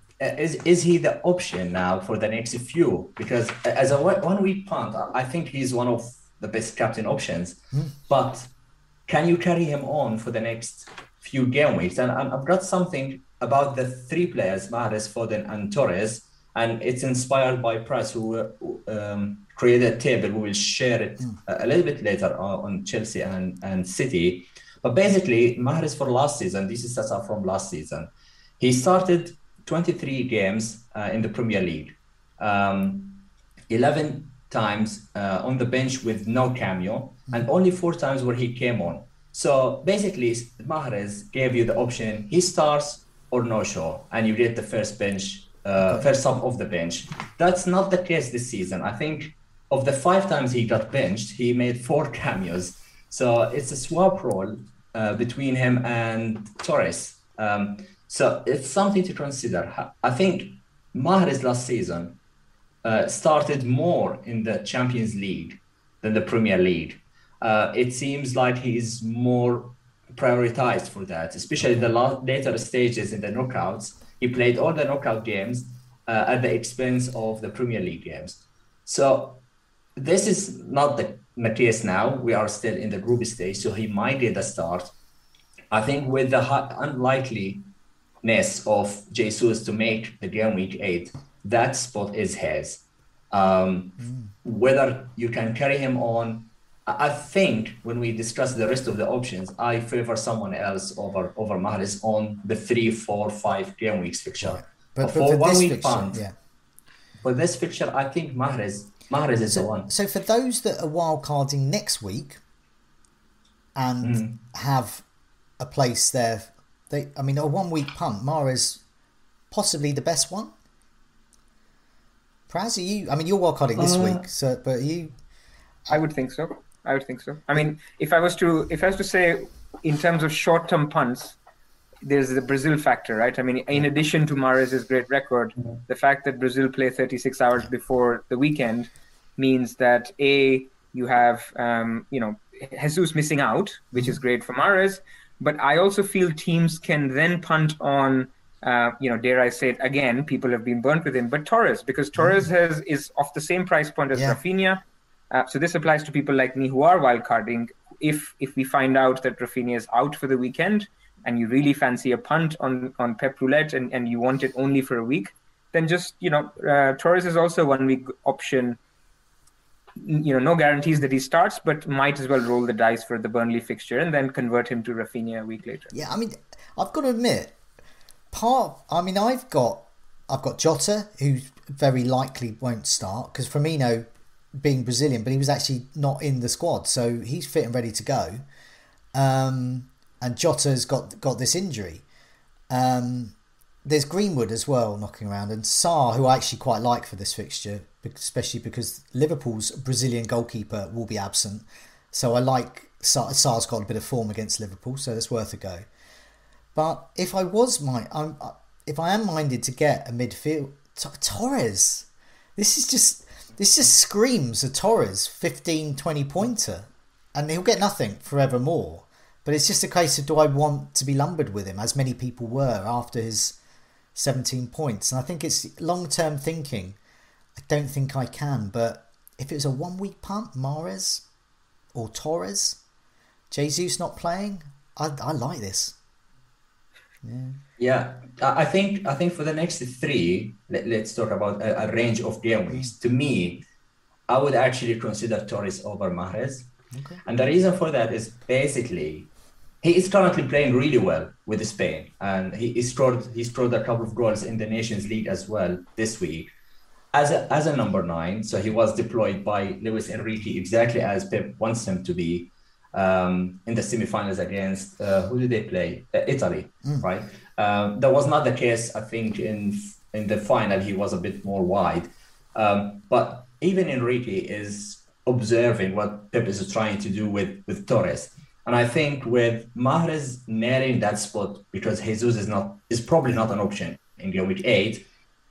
he the option now for the next few? Because as a 1-week punt, I think he's one of the best captain options. But can you carry him on for the next few game weeks? And I've got something about the 3 players, Mahrez, Foden and Torres, and it's inspired by Press, who created a table. We will share it a little bit later on Chelsea and City. But basically, Mahrez for last season, this is stats from last season, he started 23 games in the Premier League, 11 times on the bench with no cameo, and only 4 times where he came on. So basically, Mahrez gave you the option: he starts or no show, and you get the first sub of the bench. That's not the case this season. I think of the 5 times he got benched, he made 4 cameos. So it's a swap role between him and Torres. So it's something to consider. I think Mahrez last season started more in the Champions League than the Premier League. It seems like he's more prioritized for that, especially the later stages in the knockouts. He played all the knockout games at the expense of the Premier League games. So this is not the case now. We are still in the group stage, so he might get a start. I think with the unlikeliness of Jesus to make the game week 8, that spot is his. Whether you can carry him on, I think when we discuss the rest of the options, I favor someone else over Mahrez on the 3, 4, 5 game weeks fixture. Right. But for 1 week fixture, punt, for this fixture, I think Mahrez is the one. So for those that are wildcarding next week and have a place there, a 1 week punt, Mahrez possibly the best one. Praz, are you? You're wildcarding this week, so but you. I would think so. If I was to say in terms of short-term punts, there's the Brazil factor, right? In addition to Mahrez's great record, the fact that Brazil play 36 hours before the weekend, means that you have Jesus missing out, which is great for Mahrez, but I also feel teams can then punt on dare I say it again, people have been burnt with him, but Torres, because Torres is of the same price point as Rafinha. So this applies to people like me who are wildcarding. If we find out that Rafinha is out for the weekend and you really fancy a punt on Pep Roulette and you want it only for a week, then just, Torres is also a 1 week option. No guarantees that he starts, but might as well roll the dice for the Burnley fixture and then convert him to Rafinha a week later. Yeah, I mean, I've got to admit, I've got Jota, who very likely won't start because Firmino, being Brazilian, but he was actually not in the squad, so he's fit and ready to go. And Jota's got this injury. There's Greenwood as well knocking around, and Sarr, who I actually quite like for this fixture, especially because Liverpool's Brazilian goalkeeper will be absent. So I like Sarr's got a bit of form against Liverpool, so that's worth a go. But if I am minded to get a midfield, Torres, this just screams a Torres 15-20 pointer, and he'll get nothing forevermore. But it's just a case of, do I want to be lumbered with him, as many people were after his 17 points? And I think it's long-term thinking. I don't think I can, but if it was a 1 week punt, Mahrez or Torres, Jesus not playing, I like this. Yeah, I think for the next three, let's talk about a range of game weeks. To me, I would actually consider Torres over Mahrez. Okay. And the reason for that is basically he is currently playing really well with Spain, and he scored a couple of goals in the Nations League as well this week as a number 9. So he was deployed by Luis Enrique exactly as Pep wants him to be. In the semi-finals against who did they play? Italy, right? That was not the case. I think in the final he was a bit more wide, but even Enrique is observing what Pep is trying to do with Torres, and I think with Mahrez nailing that spot, because Jesus is probably not an option in game week 8.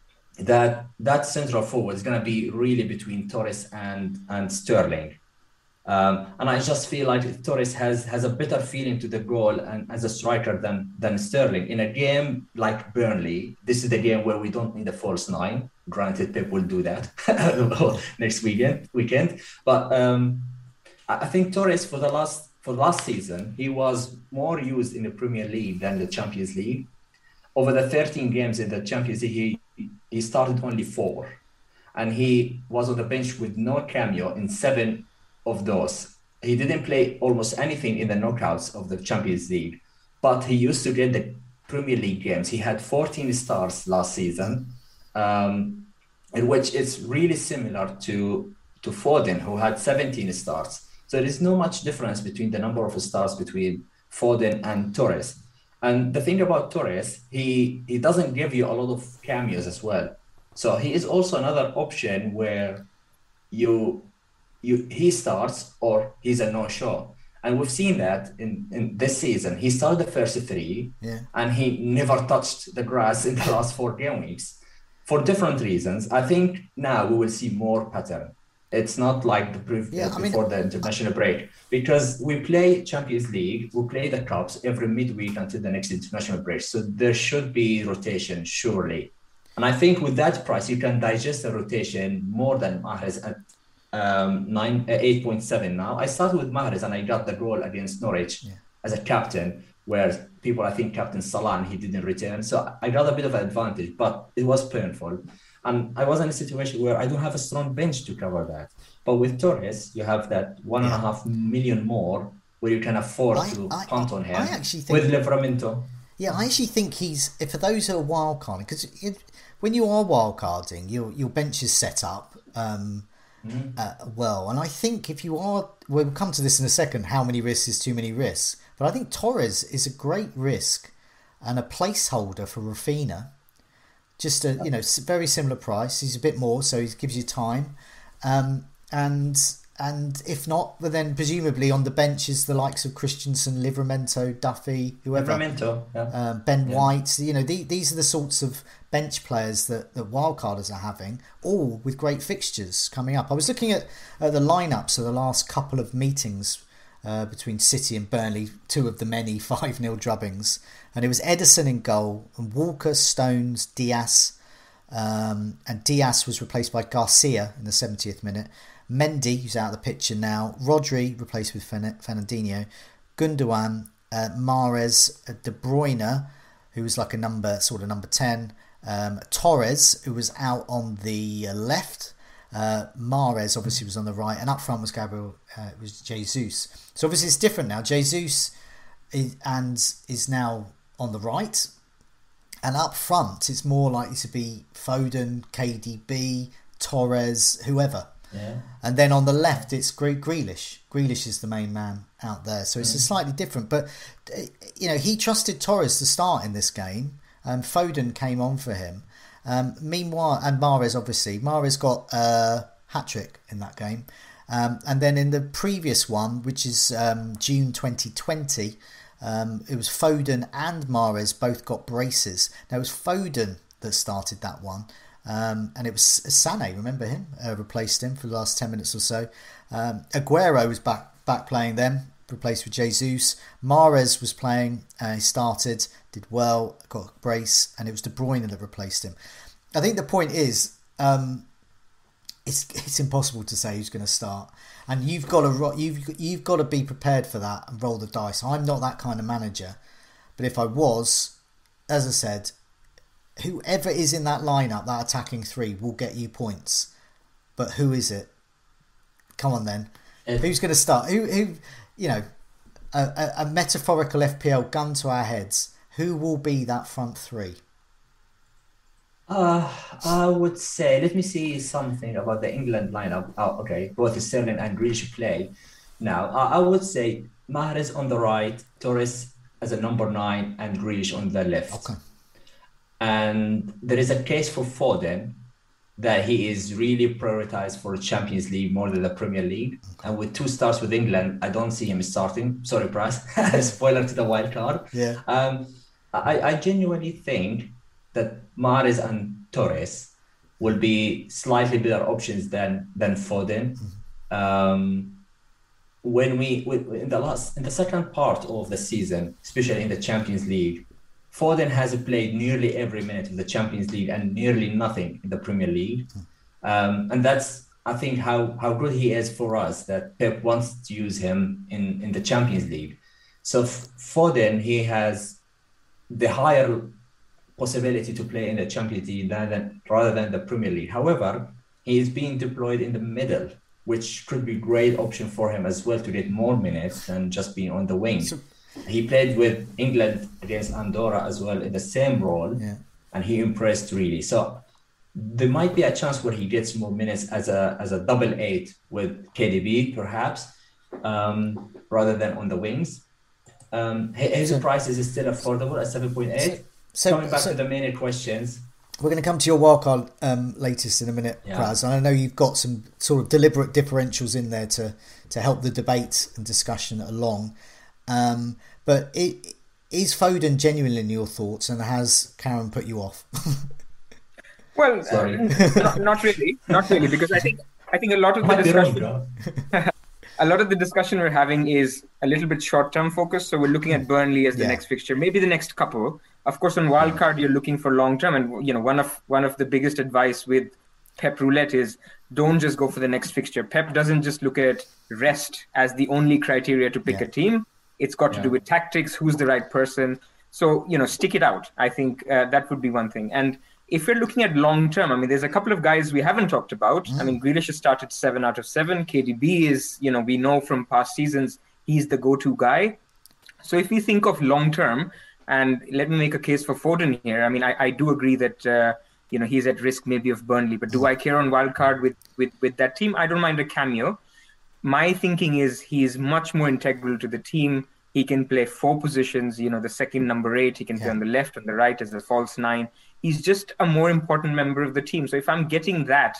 That central forward is going to be really between Torres and Sterling. And I just feel like Torres has a better feeling to the goal and as a striker than Sterling. In a game like Burnley, this is the game where we don't need a false 9. Granted, Pep will do that next weekend. But I think Torres for last season, he was more used in the Premier League than the Champions League. Over the 13 games in the Champions League, he started only 4, and he was on the bench with no cameo in 7 of those. He didn't play almost anything in the knockouts of the Champions League, but he used to get the Premier League games. He had 14 starts last season, in which it's really similar to Foden, who had 17 starts. So there's no much difference between the number of starts between Foden and Torres. And the thing about Torres, he doesn't give you a lot of cameos as well. So he is also another option where he starts or he's a no-show. And we've seen that in this season. He started the first 3 and he never touched the grass in the last 4 game weeks for different reasons. I think now we will see more pattern. It's not like before the international break, because we play Champions League, we play the Cups every midweek until the next international break. So there should be rotation, surely. And I think with that price, you can digest the rotation more than Mahrez at 8.7 now. I started with Mahrez and I got the goal against Norwich as a captain, where people, I think Captain Salah, he didn't return. So I got a bit of an advantage, but it was painful. And I was in a situation where I don't have a strong bench to cover that. But with Torres, you have that 1.5 million more where you can afford to punt on him. I actually think, with Livramento. Yeah, I actually think he's, for those who are wildcarding, because when you are wildcarding, your bench is set up well. And I think if you are, we'll come to this in a second, how many risks is too many risks. But I think Torres is a great risk and a placeholder for Rafinha. Just a very similar price. He's a bit more, so he gives you time. And and if not, but then presumably on the bench is the likes of Christensen, Livramento, Duffy, whoever. Livramento, yeah. Ben White. You know, these are the sorts of bench players that wildcarders are having, all with great fixtures coming up. I was looking at the lineups of the last couple of meetings between City and Burnley, two of the many 5-0 drubbings, and it was Ederson in goal, and Walker, Stones, Diaz, and Diaz was replaced by Garcia in the 70th minute. Mendy, who's out of the picture now, Rodri replaced with Fernandinho, Gundogan, Mahrez, De Bruyne, who was like a number 10, Torres, who was out on the left, Mahrez obviously was on the right, and up front was it was Jesus. So obviously it's different now. Jesus is now on the right, and up front it's more likely to be Foden, KDB, Torres, whoever. Yeah. And then on the left it's Grealish. Grealish is the main man out there, so it's a slightly different. But you know, he trusted Torres to start in this game. Foden came on for him. Meanwhile, and Mahrez obviously. Mahrez got a hat-trick in that game. And then in the previous one, which is June 2020, it was Foden and Mahrez both got braces. Now it was Foden that started that one. And it was Sané, remember him? Replaced him for the last 10 minutes or so. Aguero was back playing them, replaced with Jesus. Mahrez was playing, he started, did well, got a brace, and it was De Bruyne that replaced him. I think the point is, it's impossible to say who's going to start, and you've got to be prepared for that and roll the dice. I'm not that kind of manager, but if I was, as I said, whoever is in that lineup, that attacking three, will get you points. But who is it? Come on then. Who's going to start? Who? You know, a metaphorical FPL gun to our heads. Who will be that front three? I would say, let me see something about the England lineup. Oh, okay, both Sterling and Grealish play. Now, I would say Mahrez on the right, Torres as a number 9, and Grealish on the left. Okay. And there is a case for Foden that he is really prioritized for Champions League more than the Premier League. Okay. And with 2 starts with England, I don't see him starting. Sorry, Pras. Spoiler to the wild card. Yeah. I genuinely think that Mahrez and Torres will be slightly better options than Foden. Mm-hmm. In the second part of the season, especially in the Champions League, Foden has played nearly every minute of the Champions League and nearly nothing in the Premier League. And that's, I think, how good he is for us, that Pep wants to use him in the Champions League. So Foden, he has the higher possibility to play in the Champions League rather than the Premier League. However, he is being deployed in the middle, which could be a great option for him as well to get more minutes than just being on the wing. He played with England against Andorra as well in the same role, and he impressed really. So there might be a chance where he gets more minutes as a double 8 with KDB, perhaps, rather than on the wings. His price is still affordable at 7.8. Coming back to the main questions. We're going to come to your wildcard latest in a minute, Praz. And I know you've got some sort of deliberate differentials in there to help the debate and discussion along. But is Foden genuinely in your thoughts, and has Karen put you off? Well, not really, because I think a lot of the discussion, a lot of the discussion we're having is a little bit short-term focused. So we're looking at Burnley as the next fixture, maybe the next couple. Of course, on wildcard, you're looking for long-term, and you know one of the biggest advice with Pep Roulette is don't just go for the next fixture. Pep doesn't just look at rest as the only criteria to pick a team. It's got to do with tactics, who's the right person. So, you know, stick it out. I think that would be one thing. And if we're looking at long-term, I mean, there's a couple of guys we haven't talked about. I mean, Grealish has started 7 out of 7. KDB is, you know, we know from past seasons, he's the go-to guy. So if we think of long-term, and let me make a case for Foden here. I mean, I do agree that, you know, he's at risk maybe of Burnley. But do I care on wildcard with that team? I don't mind a cameo. My thinking is he's much more integral to the team. He can play 4 positions, you know, the second number 8. He can play on the left, on the right as a false 9. He's just a more important member of the team. So if I'm getting that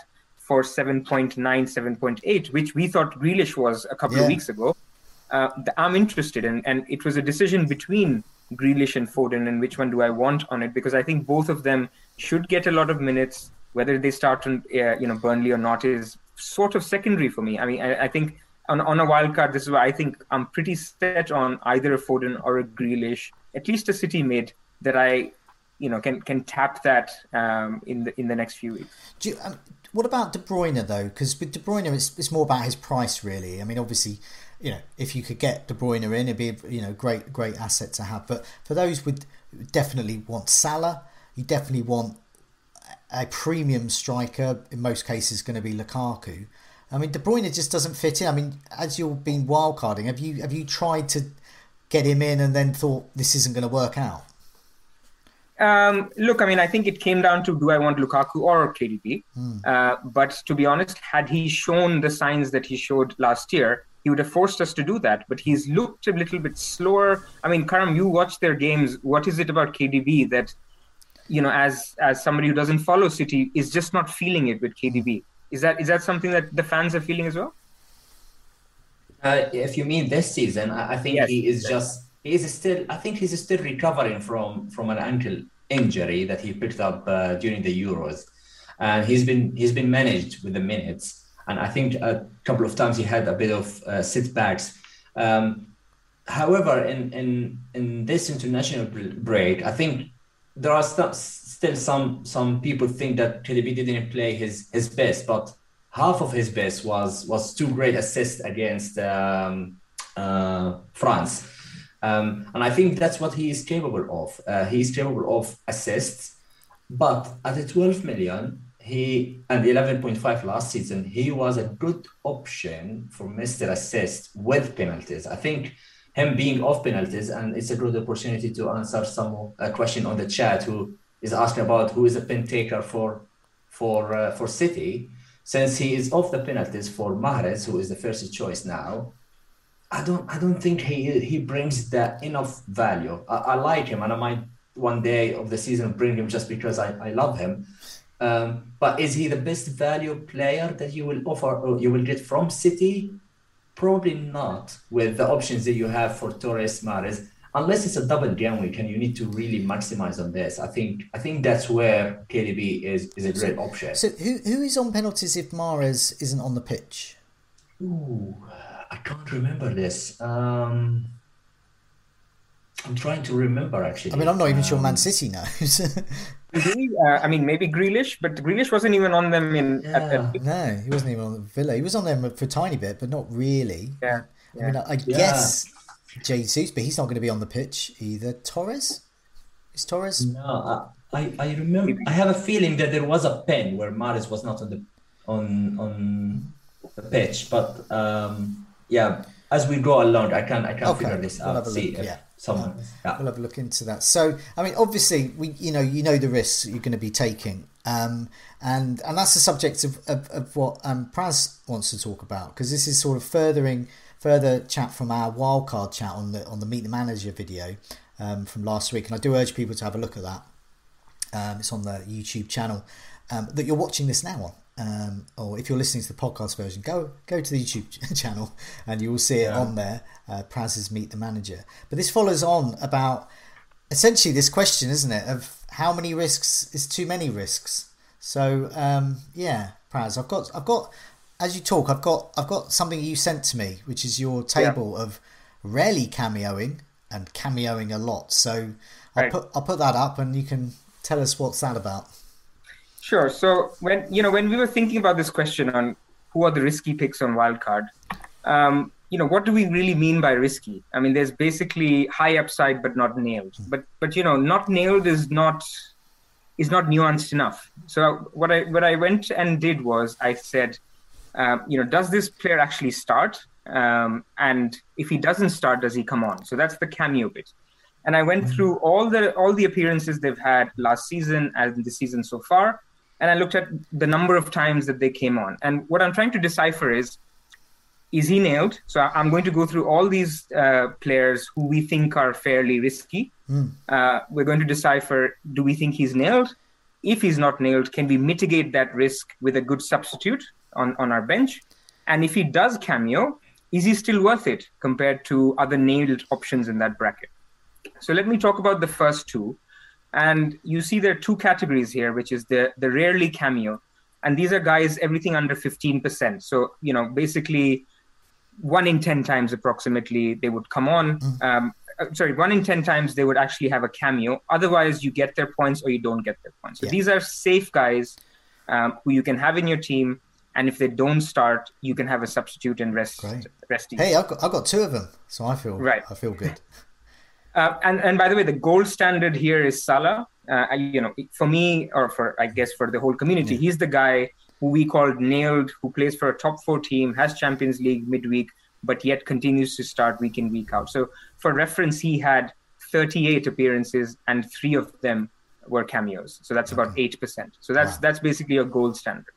for 7.9, 7.8, which we thought Grealish was a couple of weeks ago. I'm interested in, and it was a decision between Grealish and Foden, and which one do I want on it, because I think both of them should get a lot of minutes. Whether they start on Burnley or not is sort of secondary for me. I mean, I think on a wild card, this is why I think I'm pretty set on either a Foden or a Grealish, at least a City mid that I can tap that in the next few weeks. What about De Bruyne though? Because with De Bruyne, it's more about his price, really. I mean, obviously, if you could get De Bruyne in, it'd be a great asset to have. But for those who definitely want Salah, you definitely want a premium striker. In most cases, going to be Lukaku. I mean, De Bruyne just doesn't fit in. I mean, as you've been wildcarding, have you tried to get him in and then thought this isn't going to work out? Look, I mean, I think it came down to, do I want Lukaku or KDB? But to be honest, had he shown the signs that he showed last year, he would have forced us to do that. But he's looked a little bit slower. I mean, Karam, you watch their games. What is it about KDB that, as somebody who doesn't follow City, is just not feeling it with KDB? Is that something that the fans are feeling as well? If you mean this season, I think yes. he's still recovering from an ankle injury that he picked up during the Euros, and he's been managed with the minutes. And I think a couple of times he had a bit of setbacks. However, in this international break, I think there are still some people think that KDB didn't play his best, but half of his best was 2 great assists against France. And I think that's what he is capable of. He is capable of assists, but at the 12 million, and 11.5 last season, he was a good option for Mr. Assist with penalties. I think him being off penalties, and it's a good opportunity to answer a question on the chat who is asking about who is a pen taker for City. Since he is off the penalties for Mahrez, who is the first choice now, I don't think he brings that enough value. I like him, and I might one day of the season bring him just because I love him. But is he the best value player that you will offer or you will get from City? Probably not, with the options that you have for Torres, Mahrez, unless it's a double game week and you need to really maximize on this. I think that's where KDB is a great option. So who is on penalties if Mahrez isn't on the pitch? Ooh, I can't remember this. I'm trying to remember, actually. I mean, I'm not even sure Man City knows. I mean, maybe Grealish, but Grealish wasn't even on them No, he wasn't even on the Villa. He was on them for a tiny bit, but not really. Yeah. I mean, I guess Jesus, but he's not going to be on the pitch either. Torres? Is Torres? No, I remember. I have a feeling that there was a pen where Mahrez was not on the pitch, but as we go along, I can figure this out. We'll have a look into that. So, I mean, obviously, you know the risks you're going to be taking, and that's the subject of what Praz wants to talk about, because this is sort of further chat from our wildcard chat on the Meet the Manager video from last week, and I do urge people to have a look at that. It's on the YouTube channel that you're watching this now on. Or if you're listening to the podcast version, go to the YouTube channel and you will see it on there, Praz's Meet the Manager. But this follows on about essentially this question, isn't it, of how many risks is too many risks. So Praz, I've got as you talk, I've got something you sent to me, which is your table of rarely cameoing and cameoing a lot. So I'll put that up and you can tell us what's that about. Sure. So when we were thinking about this question on who are the risky picks on wildcard, what do we really mean by risky? I mean, there's basically high upside but not nailed. But not nailed is not nuanced enough. So what I went and did was I said, does this player actually start? And if he doesn't start, does he come on? So that's the cameo bit. And I went through all the appearances they've had last season and the season so far. And I looked at the number of times that they came on. And what I'm trying to decipher is he nailed? So I'm going to go through all these players who we think are fairly risky. We're going to decipher, do we think he's nailed? if he's not nailed, can we mitigate that risk with a good substitute on our bench? And if he does cameo, is he still worth it compared to other nailed options in that bracket? So let me talk about the first two. And you see there are two categories here, which is the rarely cameo. And these are guys, everything under 15%. So, basically 1 in 10 times approximately they would come on. 1 in 10 times they would actually have a cameo. Otherwise, you get their points or you don't get their points. So these are safe guys who you can have in your team. And if they don't start, you can have a substitute and rest. Hey, I've got 2 of them, so I feel good. And by the way, the gold standard here is Salah. For me, or for the whole community, he's the guy who we called nailed, who plays for a top 4 team, has Champions League midweek, but yet continues to start week in, week out. So for reference, he had 38 appearances and 3 of them were cameos. So that's about 8%. So that's basically a gold standard.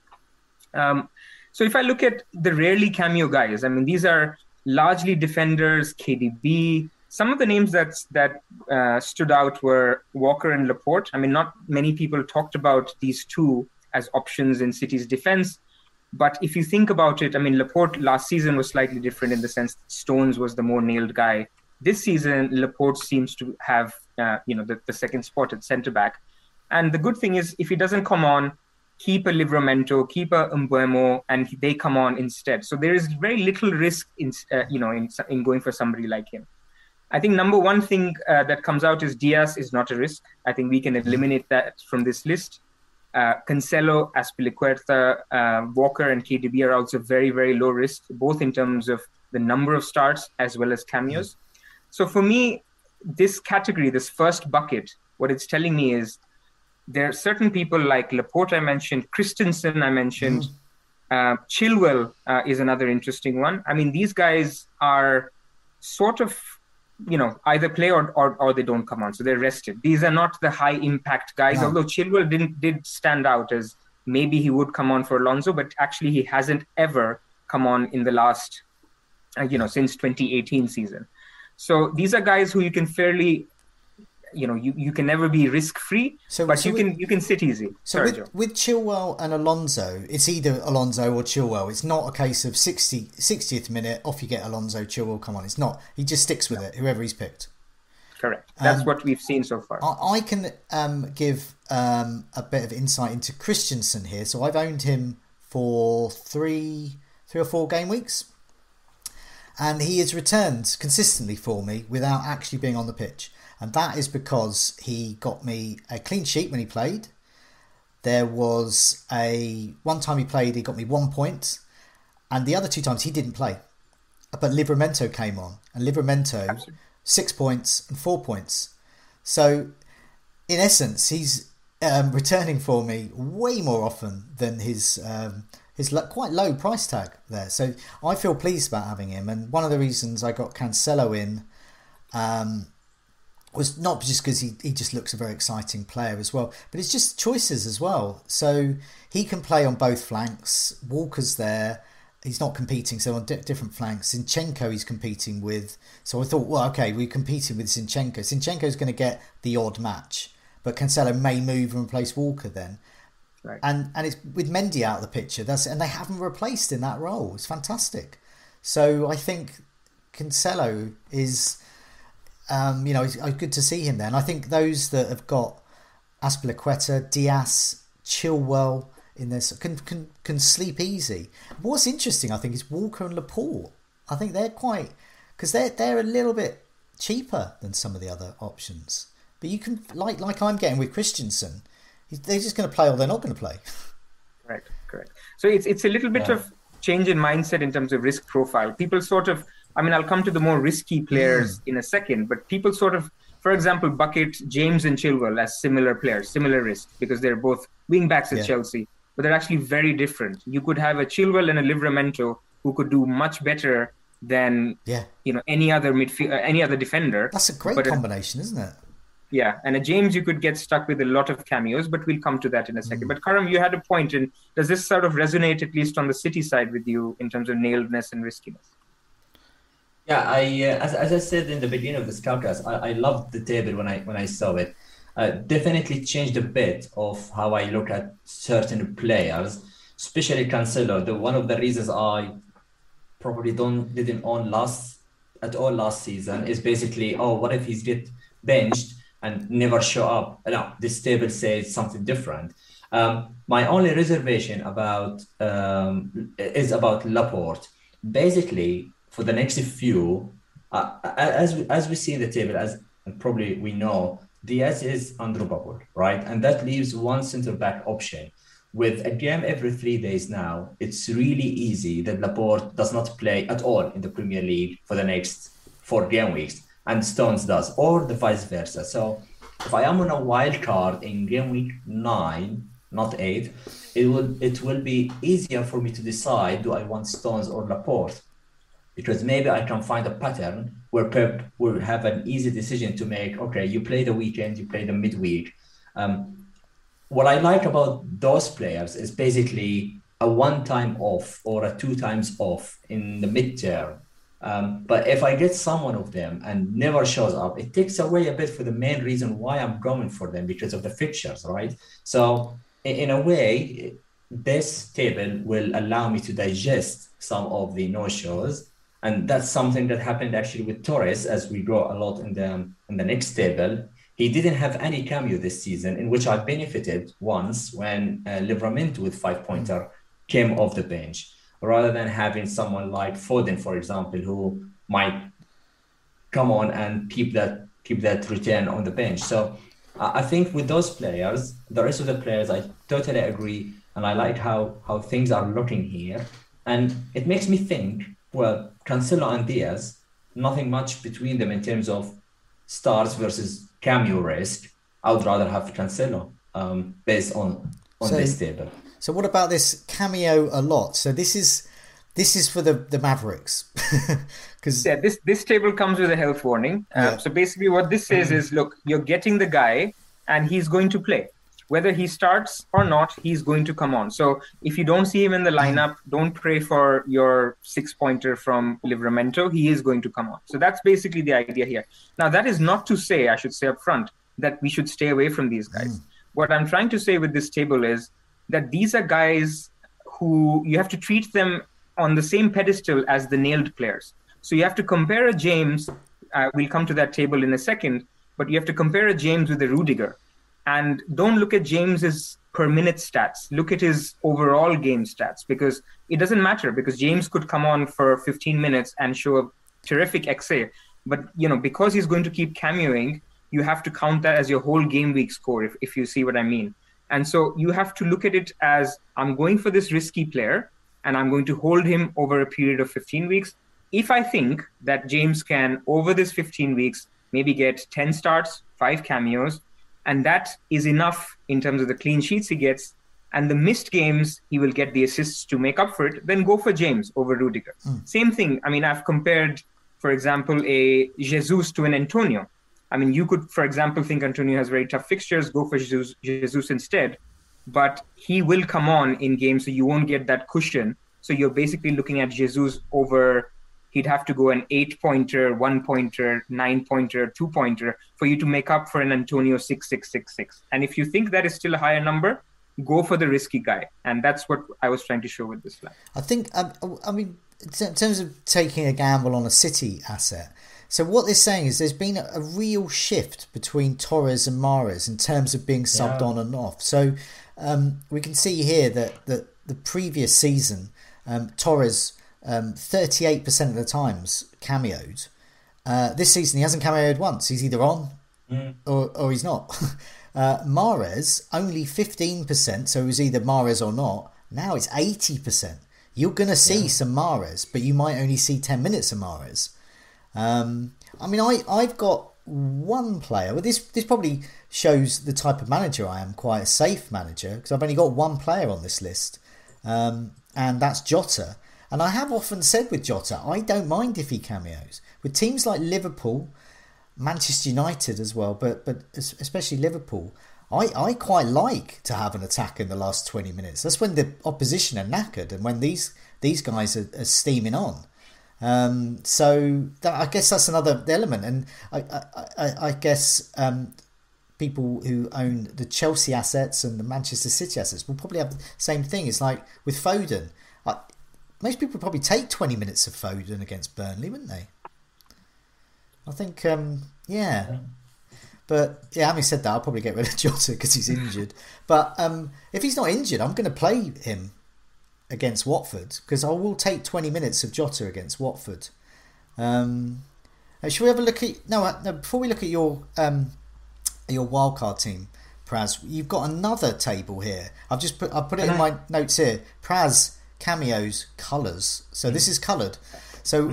So if I look at the rarely cameo guys, I mean, these are largely defenders, KDB. Some of the names that stood out were Walker and Laporte. I mean, not many people talked about these two as options in City's defense. But if you think about it, I mean, Laporte last season was slightly different in the sense that Stones was the more nailed guy. This season, Laporte seems to have, the second spot at centre-back. And the good thing is, if he doesn't come on, keep a Livramento, keep a Mbeumo, and they come on instead. So there is very little risk in going for somebody like him. I think number one thing that comes out is Diaz is not a risk. I think we can eliminate that from this list. Cancelo, Azpilicueta, Walker, and KDB are also very, very low risk, both in terms of the number of starts as well as cameos. So for me, this category, this first bucket, what it's telling me is there are certain people like Laporte I mentioned, Christensen I mentioned, Chilwell is another interesting one. I mean, these guys are sort of, either play or they don't come on. So they're rested. These are not the high impact guys, although Chilwell did stand out as maybe he would come on for Alonso, but actually he hasn't ever come on in the last, since 2018 season. So these are guys who you can fairly, you can never be risk-free, but you can sit easy. So with Chilwell and Alonso, it's either Alonso or Chilwell. It's not a case of 60th minute, off you get Alonso, Chilwell, come on. It's not. He just sticks with it, whoever he's picked. Correct. That's what we've seen so far. I can give a bit of insight into Christensen here. So I've owned him for three or 4 game weeks. And he has returned consistently for me without actually being on the pitch. And that is because he got me a clean sheet when he played. There was one time he played, he got me 1 point. And the other 2 times he didn't play. But Livramento came on. And Livramento, 6 points and 4 points. So, in essence, he's returning for me way more often than his quite low price tag there. So I feel pleased about having him. And one of the reasons I got Cancelo in was not just because he just looks a very exciting player as well, but it's just choices as well. So he can play on both flanks. Walker's there. He's not competing, so on different flanks. Zinchenko he's competing with. So I thought, well, okay, we're competing with Zinchenko. Zinchenko's going to get the odd match, but Cancelo may move and replace Walker then. Right. And it's with Mendy out of the picture, and they haven't replaced in that role. It's fantastic. So I think Cancelo is, it's good to see him there. And I think those that have got Azpilicueta, Diaz, Chilwell in this can sleep easy. What's interesting, I think, is Walker and Laporte. I think they're because they're a little bit cheaper than some of the other options. But you can like I'm getting with Christensen. They're just going to play or they're not going to play. Correct. So it's a little bit of change in mindset in terms of risk profile. People sort of, I'll come to the more risky players in a second, but people sort of, for example, bucket James and Chilwell as similar players, similar risk, because they're both wing backs at Chelsea, but they're actually very different. You could have a Chilwell and a Livramento who could do much better than any other any other defender. That's a great combination, isn't it? Yeah, and a James you could get stuck with a lot of cameos, but we'll come to that in a second. But Karam, you had a point, and does this sort of resonate at least on the City side with you in terms of nailedness and riskiness? Yeah, as I said in the beginning of the Scoutcast, I loved the table when I saw it. definitely changed a bit of how I look at certain players, especially Cancelo. One of the reasons I probably didn't own last season is basically, what if he's get benched and never show up? No, this table says something different. My only reservation is about Laporte. Basically, for the next few, as we see in the table, and probably we know, Diaz is undroppable, right? And that leaves one center back option. With a game every 3 days now, it's really easy that Laporte does not play at all in the Premier League for the next 4 game weeks, and Stones does, or the vice versa. So if I am on a wild card in game week 9, not 8, it will be easier for me to decide, do I want Stones or Laporte? Because maybe I can find a pattern where Pep will have an easy decision to make. Okay, you play the weekend, you play the midweek. What I like about those players is basically a 1 time off or a 2 times off in the midterm. But if I get someone of them and never shows up, it takes away a bit for the main reason why I'm going for them, because of the fixtures, right? So in a way, this table will allow me to digest some of the no-shows. And that's something that happened actually with Torres, as we go a lot in the next table. He didn't have any cameo this season, in which I benefited once when Livramento with 5-pointer came off the bench, rather than having someone like Foden, for example, who might come on and keep that return on the bench. So I think with those players, the rest of the players, I totally agree, and I like how things are looking here. And it makes me think, well, Cancelo and Diaz, nothing much between them in terms of stars versus cameo risk. I would rather have Cancelo based on this table. So what about this cameo a lot? So this is for the Mavericks. This table comes with a health warning. So basically what this says is, look, you're getting the guy and he's going to play. Whether he starts or not, he's going to come on. So if you don't see him in the lineup, don't pray for your 6-pointer from Livramento. He is going to come on. So that's basically the idea here. Now, that is not to say, I should say up front, that we should stay away from these guys. What I'm trying to say with this table is that these are guys who you have to treat them on the same pedestal as the nailed players. So you have to compare a James, we'll come to that table in a second, but you have to compare a James with a Rudiger. And don't look at James's per minute stats. Look at his overall game stats, because it doesn't matter, because James could come on for 15 minutes and show a terrific XA. But, because he's going to keep cameoing, you have to count that as your whole game week score, if you see what I mean. And so you have to look at it as, I'm going for this risky player and I'm going to hold him over a period of 15 weeks. If I think that James can, over this 15 weeks, maybe get 10 starts, 5 cameos, and that is enough in terms of the clean sheets he gets, and the missed games, he will get the assists to make up for it, then go for James over Rudiger. Same thing. I mean, I've compared, for example, a Jesus to an Antonio. I mean, you could, for example, think Antonio has very tough fixtures, go for Jesus instead, but he will come on in games, so you won't get that cushion. So you're basically looking at Jesus over, he'd have to go an 8-pointer, 1-pointer, 9-pointer, 2-pointer for you to make up for an Antonio 6-6-6-6. And if you think that is still a higher number, go for the risky guy. And that's what I was trying to show with this line. I think, in terms of taking a gamble on a City asset, so what they're saying is there's been a real shift between Torres and Mahrez in terms of being subbed on and off. So we can see here that the previous season, Torres 38% of the times cameoed. This season he hasn't cameoed once. He's either on or he's not. Mahrez only 15%, so it was either Mahrez or not. Now it's 80%. You're going to see some Mahrez, but you might only see 10 minutes of Mahrez. I've got one player, but this probably shows the type of manager I am, quite a safe manager, because I've only got one player on this list, and that's Jota. And I have often said with Jota, I don't mind if he cameos. With teams like Liverpool, Manchester United as well, but especially Liverpool, I quite like to have an attack in the last 20 minutes. That's when the opposition are knackered and when these guys are steaming on. So I guess that's another element. And I guess people who own the Chelsea assets and the Manchester City assets will probably have the same thing. It's like with Foden. Most people would probably take 20 minutes of Foden against Burnley, wouldn't they? I think, yeah. But, yeah, having said that, I'll probably get rid of Jota because he's injured. But if he's not injured, I'm going to play him against Watford because I will take 20 minutes of Jota against Watford. Should we have a look at... No, before we look at your wildcard team, Praz, you've got another table here. I've put it in my notes here. Praz, cameos, colours. So this is coloured. So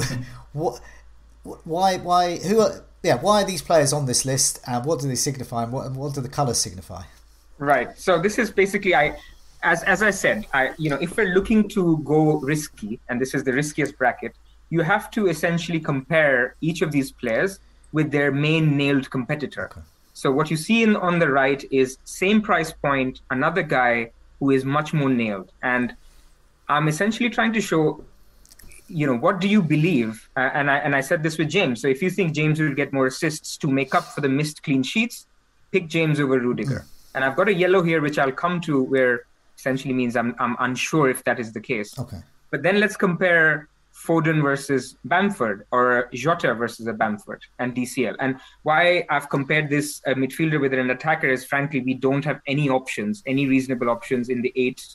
why are these players on this list? What do they signify? And what do the colours signify? Right. So this is basically, as I said, if we're looking to go risky, and this is the riskiest bracket, you have to essentially compare each of these players with their main nailed competitor. Okay. So what you see on the right is same price point, another guy who is much more nailed. And I'm essentially trying to show, what do you believe? And I said this with James. So if you think James will get more assists to make up for the missed clean sheets, pick James over Rudiger. And I've got a yellow here, which I'll come to, where essentially means I'm unsure if that is the case. Okay. But then let's compare Foden versus Bamford or Jota versus a Bamford and DCL. And why I've compared this midfielder with an attacker is, frankly, we don't have any reasonable options in the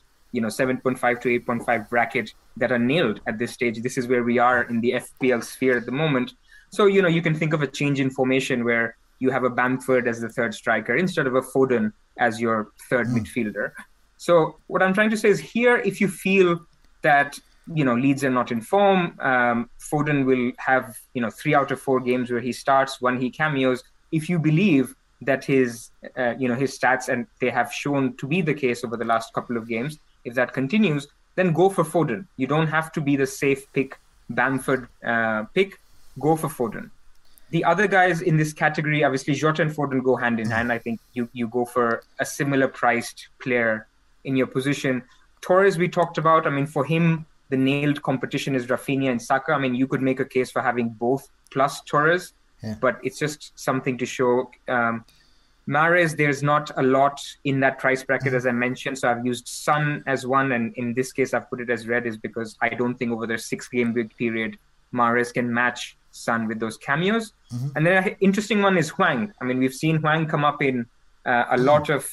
7.5 to 8.5 bracket that are nailed at this stage. This is where we are in the FPL sphere at the moment. So, you can think of a change in formation where you have a Bamford as the third striker instead of a Foden as your third midfielder. So what I'm trying to say is here, if you feel that, Leeds are not in form, Foden will have, 3 out of 4 games where he starts, 1 he cameos. If you believe that his stats, and they have shown to be the case over the last couple of games, if that continues, then go for Foden. You don't have to be the safe pick, Bamford pick. Go for Foden. The other guys in this category, obviously, Jota and Foden go hand in hand. I think you go for a similar priced player in your position. Torres, we talked about. I mean, for him, the nailed competition is Rafinha and Saka. I mean, you could make a case for having both plus Torres, but it's just something to show. Mahrez, there's not a lot in that price bracket, as I mentioned. So I've used Son as one, and in this case, I've put it as red, is because I don't think over the 6-game week period, Mahrez can match Son with those cameos. And then an interesting one is Hwang. I mean, we've seen Hwang come up in a lot of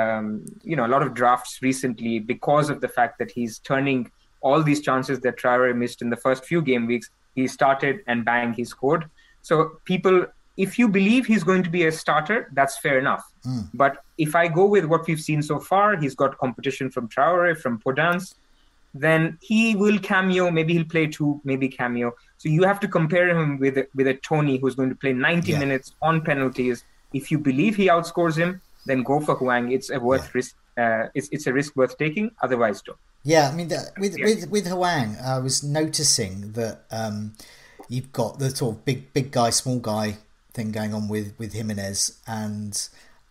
drafts recently because of the fact that he's turning all these chances that Traore missed in the first few game weeks. He started and bang, he scored. So people, if you believe he's going to be a starter, that's fair enough. But if I go with what we've seen so far, he's got competition from Traore, from Podence, then he will cameo. Maybe he'll play 2, maybe cameo. So you have to compare him with a Tony who's going to play 90 minutes on penalties. If you believe he outscores him, then go for Hwang. It's a risk. It's a risk worth taking. Otherwise, don't. Yeah, I mean, with Hwang, I was noticing that you've got the sort of big guy, small guy thing going on with Jimenez, and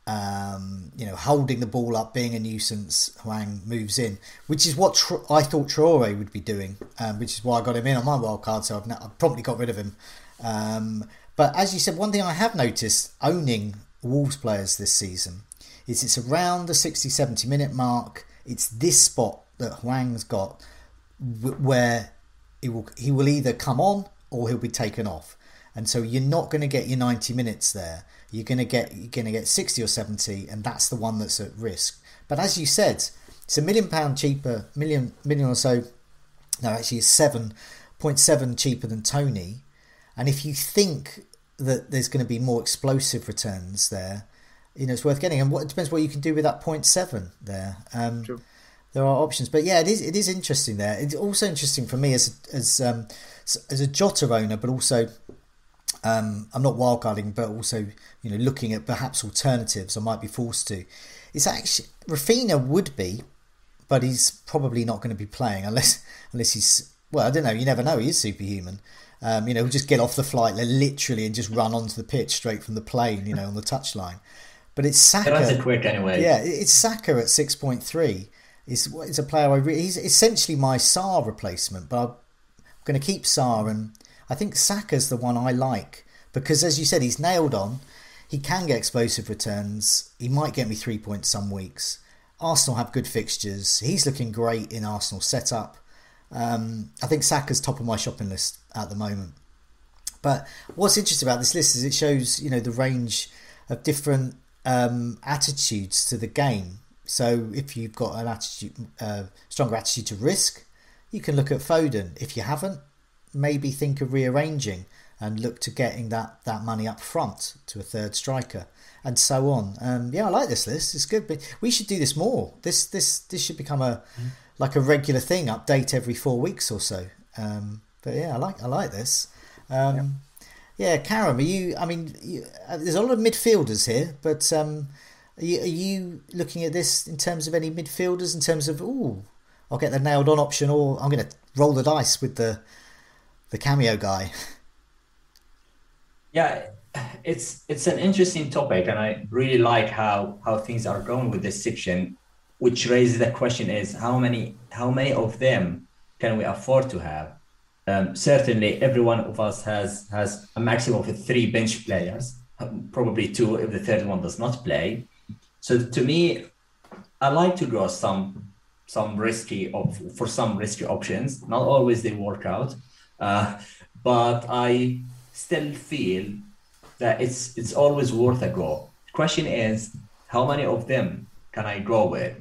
holding the ball up, being a nuisance. Hwang moves in, which is what I thought Traore would be doing, which is why I got him in on my wild card. So I've promptly got rid of him. But as you said, one thing I have noticed owning Wolves players this season is it's around the 60-70 minute mark. It's this spot that Hwang's got where he will either come on or he'll be taken off, and so you're not going to get your 90 minutes there. You're going to get 60 or 70, and that's the one that's at risk. But as you said, it's £1 million cheaper, million or so. No, actually, it's 7.7 cheaper than Tony. And if you think that there's going to be more explosive returns there, it's worth getting. And it depends what you can do with that 0.7 there. True. There are options, but yeah, it is interesting there. It's also interesting for me as a Jota owner, but also I'm not wildcarding, but also looking at perhaps alternatives I might be forced to. It's actually Rafinha would be, but he's probably not going to be playing unless he's, well, I don't know. You never know. He is superhuman. He'll just get off the flight literally and just run onto the pitch straight from the plane, on the touchline. But it's Saka. That's it quick anyway. Yeah, it's Saka at 6.3. It's a player he's essentially my Sarr replacement, but I'm going to keep Sarr, and I think Saka's the one I like because, as you said, he's nailed on. he can get explosive returns. He might get me 3 points some weeks. Arsenal have good fixtures. He's looking great in Arsenal setup. I think Saka's top of my shopping list at the moment. But what's interesting about this list is it shows, the range of different attitudes to the game. So if you've got an stronger attitude to risk, you can look at Foden. If you haven't, maybe think of rearranging and look to getting that money up front to a third striker, and so on. I like this list. It's good, but we should do this more. This should become a regular thing. Update every 4 weeks or so. But yeah, I like this. Karam, there's a lot of midfielders here, but are you looking at this in terms of any midfielders? In terms of I'll get the nailed on option, or I'm going to roll the dice with the cameo guy. Yeah, it's an interesting topic, and I really like how things are going with this section, which raises the question: is how many of them can we afford to have? Certainly, every one of us has a maximum of 3 bench players, probably 2 if the third one does not play. So to me, I like to draw some risky options. Not always they work out, but I still feel that it's always worth a go. The question is, how many of them can I draw with?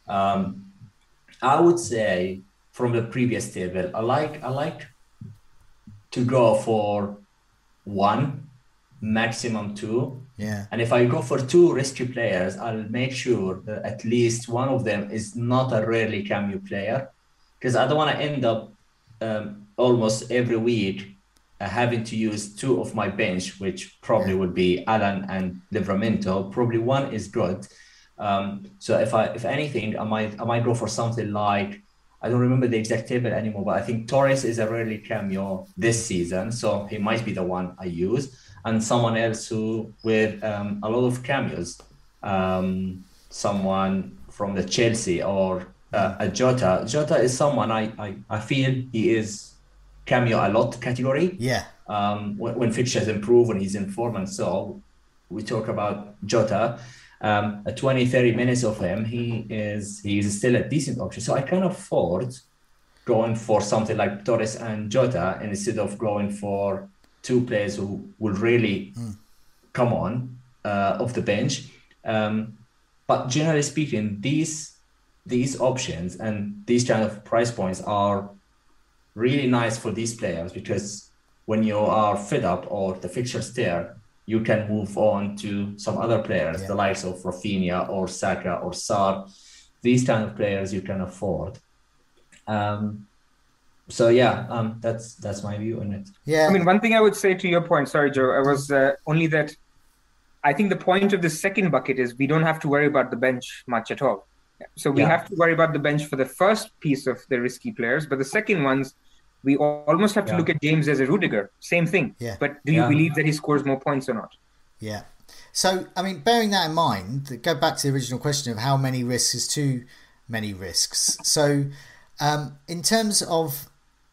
I would say from the previous table, I like to go for 1, maximum 2. Yeah. And if I go for 2 risky players, I'll make sure that at least one of them is not a rarely cameo player, because I don't want to end up almost every week having to use 2 of my bench, which probably would be Alan and Livramento. Probably 1 is good. So if anything, I might go for something like, I don't remember the exact table anymore, but I think Torres is a rarely cameo this season, so he might be the one I use. And someone else who with a lot of cameos, someone from the Chelsea or a Jota. Jota is someone I feel he is cameo a lot category. Yeah. When fixtures improve, when he's in form, and so we talk about Jota. 20-30 minutes of him, he is still a decent option. So I can afford going for something like Torres and Jota instead of going for 2 players who will really come on off the bench. But generally speaking, these options and these kind of price points are really nice for these players, because when you are fed up or the fixtures there, you can move on to some other players, the likes of Rafinha or Saka or Sarr. These kind of players you can afford. That's my view on it. Yeah. I mean, one thing I would say to your point, sorry, Joe, I was only that I think the point of the second bucket is we don't have to worry about the bench much at all. So we have to worry about the bench for the first piece of the risky players, but the second ones, we almost have to look at James as a Rudiger. Same thing. Yeah. But do you believe that he scores more points or not? Yeah. So, I mean, bearing that in mind, go back to the original question of how many risks is too many risks. So, in terms of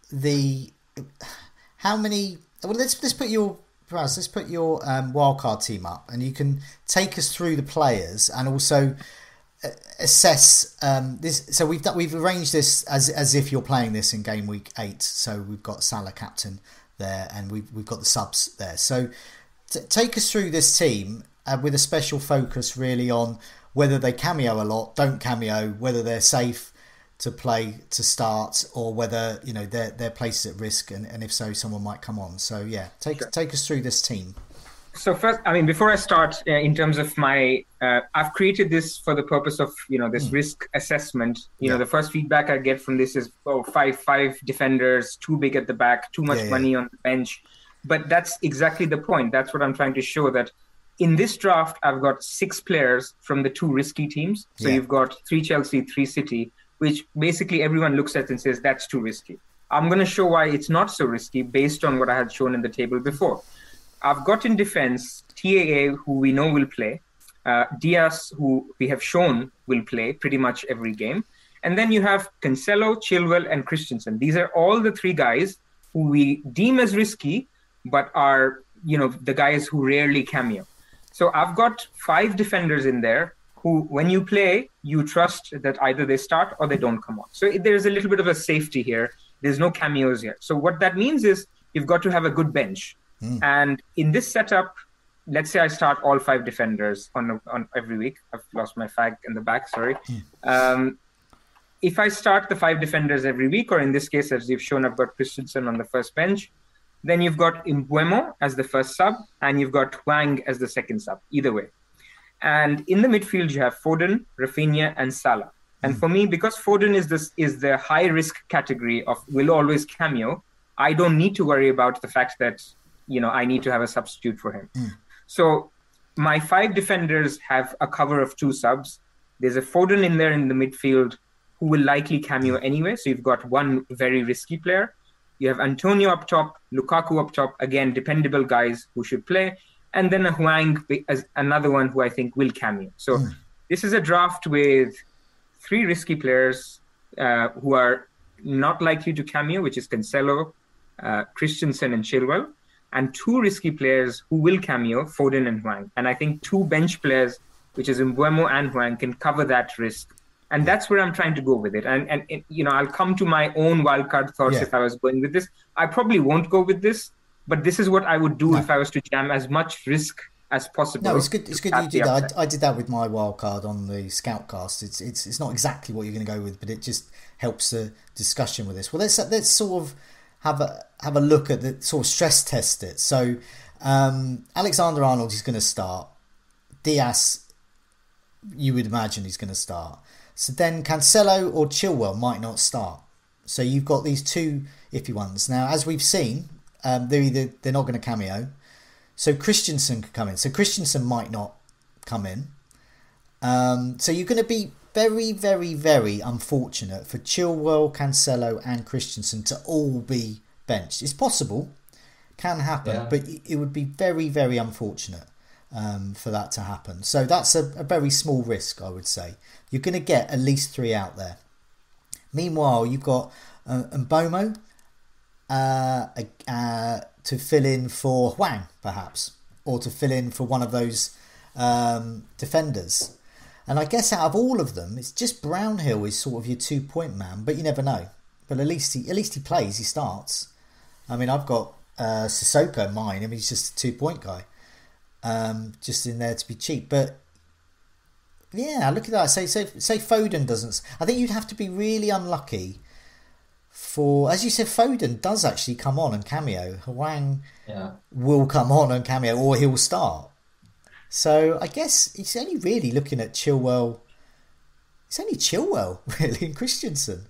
how many... Well, let's put your wildcard team up, and you can take us through the players and also assess this. So we've arranged this as if you're playing this in game week 8. So we've got Salah captain there, and we've got the subs there. So take us through this team with a special focus really on whether they cameo a lot, don't cameo, whether they're safe to play to start, or whether they're places at risk, and if so, someone might come on. So take us through this team. So first, I mean, before I start, in terms of my, I've created this for the purpose of, this risk assessment. The first feedback I get from this is, five defenders, too big at the back, too much money on the bench. But that's exactly the point. That's what I'm trying to show, that in this draft, I've got 6 players from the 2 risky teams. So you've got 3 Chelsea, 3 City, which basically everyone looks at and says, that's too risky. I'm going to show why it's not so risky based on what I had shown in the table before. I've got in defense TAA, who we know will play, Diaz, who we have shown will play pretty much every game. And then you have Cancelo, Chilwell, and Christensen. These are all the 3 guys who we deem as risky, but are, the guys who rarely cameo. So I've got 5 defenders in there who, when you play, you trust that either they start or they don't come on. So there's a little bit of a safety here. There's no cameos here. So what that means is you've got to have a good bench. And in this setup, let's say I start all 5 defenders on every week. I've lost my fag in the back, sorry. If I start the 5 defenders every week, or in this case, as you've shown, I've got Christensen on the first bench, then you've got Mbeumo as the first sub, and you've got Hwang as the second sub, either way. And in the midfield, you have Foden, Rafinha, and Salah. And for me, because Foden is the high-risk category of will always cameo, I don't need to worry about the fact that, I need to have a substitute for him. So my 5 defenders have a cover of 2 subs. There's a Foden in there in the midfield who will likely cameo anyway. So you've got one very risky player. You have Antonio up top, Lukaku up top, again, dependable guys who should play. And then a Hwang as another one who I think will cameo. So this is a draft with 3 risky players who are not likely to cameo, which is Cancelo, Christensen, and Chilwell. And 2 risky players who will cameo, Foden and Hwang. And I think 2 bench players, which is Mbeumo and Hwang, can cover that risk. And that's where I'm trying to go with it. And I'll come to my own wildcard thoughts if I was going with this. I probably won't go with this, but this is what I would do if I was to jam as much risk as possible. No, it's good. It's good you did that. I did that with my wildcard on the Scoutcast. It's not exactly what you're going to go with, but it just helps the discussion with this. Well, let's sort of have a look at the sort of stress test it. So Alexander-Arnold is going to start. Diaz, you would imagine he's going to start. So then Cancelo or Chilwell might not start. So you've got these 2 iffy ones. Now, as we've seen, they're not going to cameo. So Christensen could come in. So Christensen might not come in. So you're going to be very, very, very unfortunate for Chilwell, Cancelo and Christensen to all be benched. It's possible, can happen, but it would be very, very unfortunate for that to happen. So that's a very small risk, I would say. You're going to get at least 3 out there. Meanwhile, you've got Mbeumo to fill in for Hwang, perhaps, or to fill in for one of those defenders. And I guess out of all of them, it's just Brownhill is sort of your 2-point man, but you never know. But at least he plays, he starts. I mean, I've got Sissoko in mine. I mean, he's just a 2-point guy, just in there to be cheap. But yeah, look at that. Say Foden doesn't. I think you'd have to be really unlucky for, as you said, Foden does actually come on and cameo. Hwang will come on and cameo, or he'll start. So I guess he's only really looking at Chilwell. It's only Chilwell, really, and Christensen.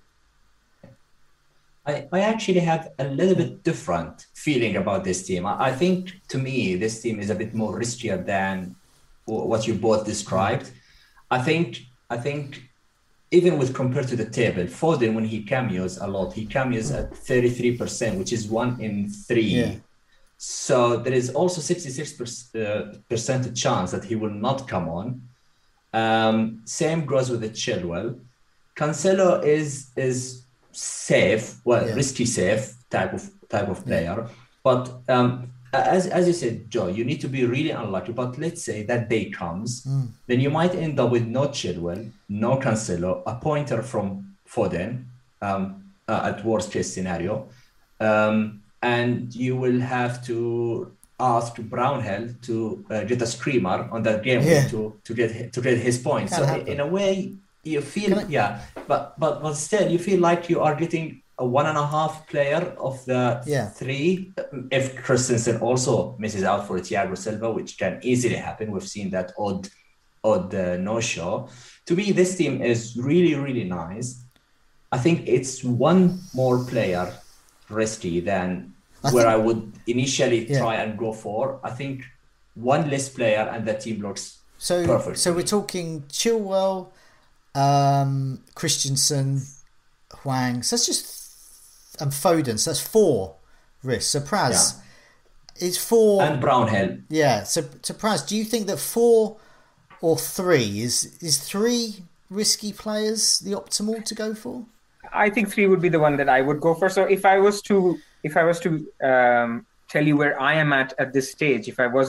I actually have a little bit different feeling about this team. I think, to me, this team is a bit more riskier than what you both described. I think even with compared to the table, Foden, when he cameos a lot, he cameos at 33%, which is 1 in 3. Yeah. So there is also 66% chance that he will not come on. Same goes with the Chilwell. Cancelo is safe, risky safe type of player. But as you said, Joe, you need to be really unlucky. But let's say that day comes, then you might end up with no Chilwell, no Cancelo, a pointer from Foden, at worst case scenario. And you will have to ask Brownhill to get a screamer on that game to get his points. So in a way, you feel but still you feel like you are getting a 1.5 player of the 3. If Christensen also misses out for Thiago Silva, which can easily happen, we've seen that odd no-show. To me, this team is really, really nice. I think it's one more player risky than I would initially try and go for. I think one less player and the team looks perfect. So we're talking Chilwell, Christensen, Hwang. So that's just and Foden. So that's 4 risks. So Praz is 4 and Brownhill. Yeah. So Praz, do you think that 4 or 3 is 3 risky players the optimal to go for? I think 3 would be the one that I would go for. So if I was to tell you where I am at this stage, if I wasn't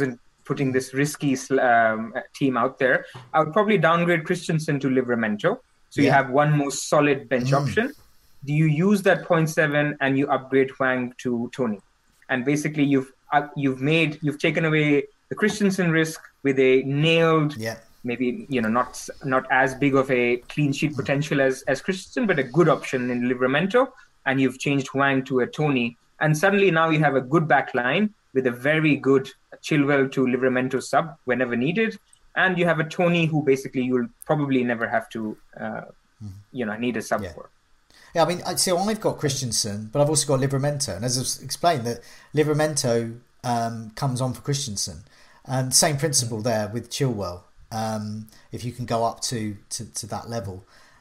putting this risky team out there, I would probably downgrade Christensen to Livramento. So you have one more solid bench option. Do you use that 0.7 and you upgrade Hwang to Tony? And basically you've taken away the Christensen risk with a nailed, maybe not as big of a clean sheet potential as Christensen, but a good option in Livramento. And you've changed Hwang to a Tony. And suddenly now you have a good back line with a very good Chilwell to Livramento sub whenever needed. And you have a Tony who basically you'll probably never have to, need a sub for. Yeah, I mean, so I've got Christensen, but I've also got Livramento. And as I've explained, that Livramento comes on for Christensen. And same principle there with Chilwell, if you can go up to that level.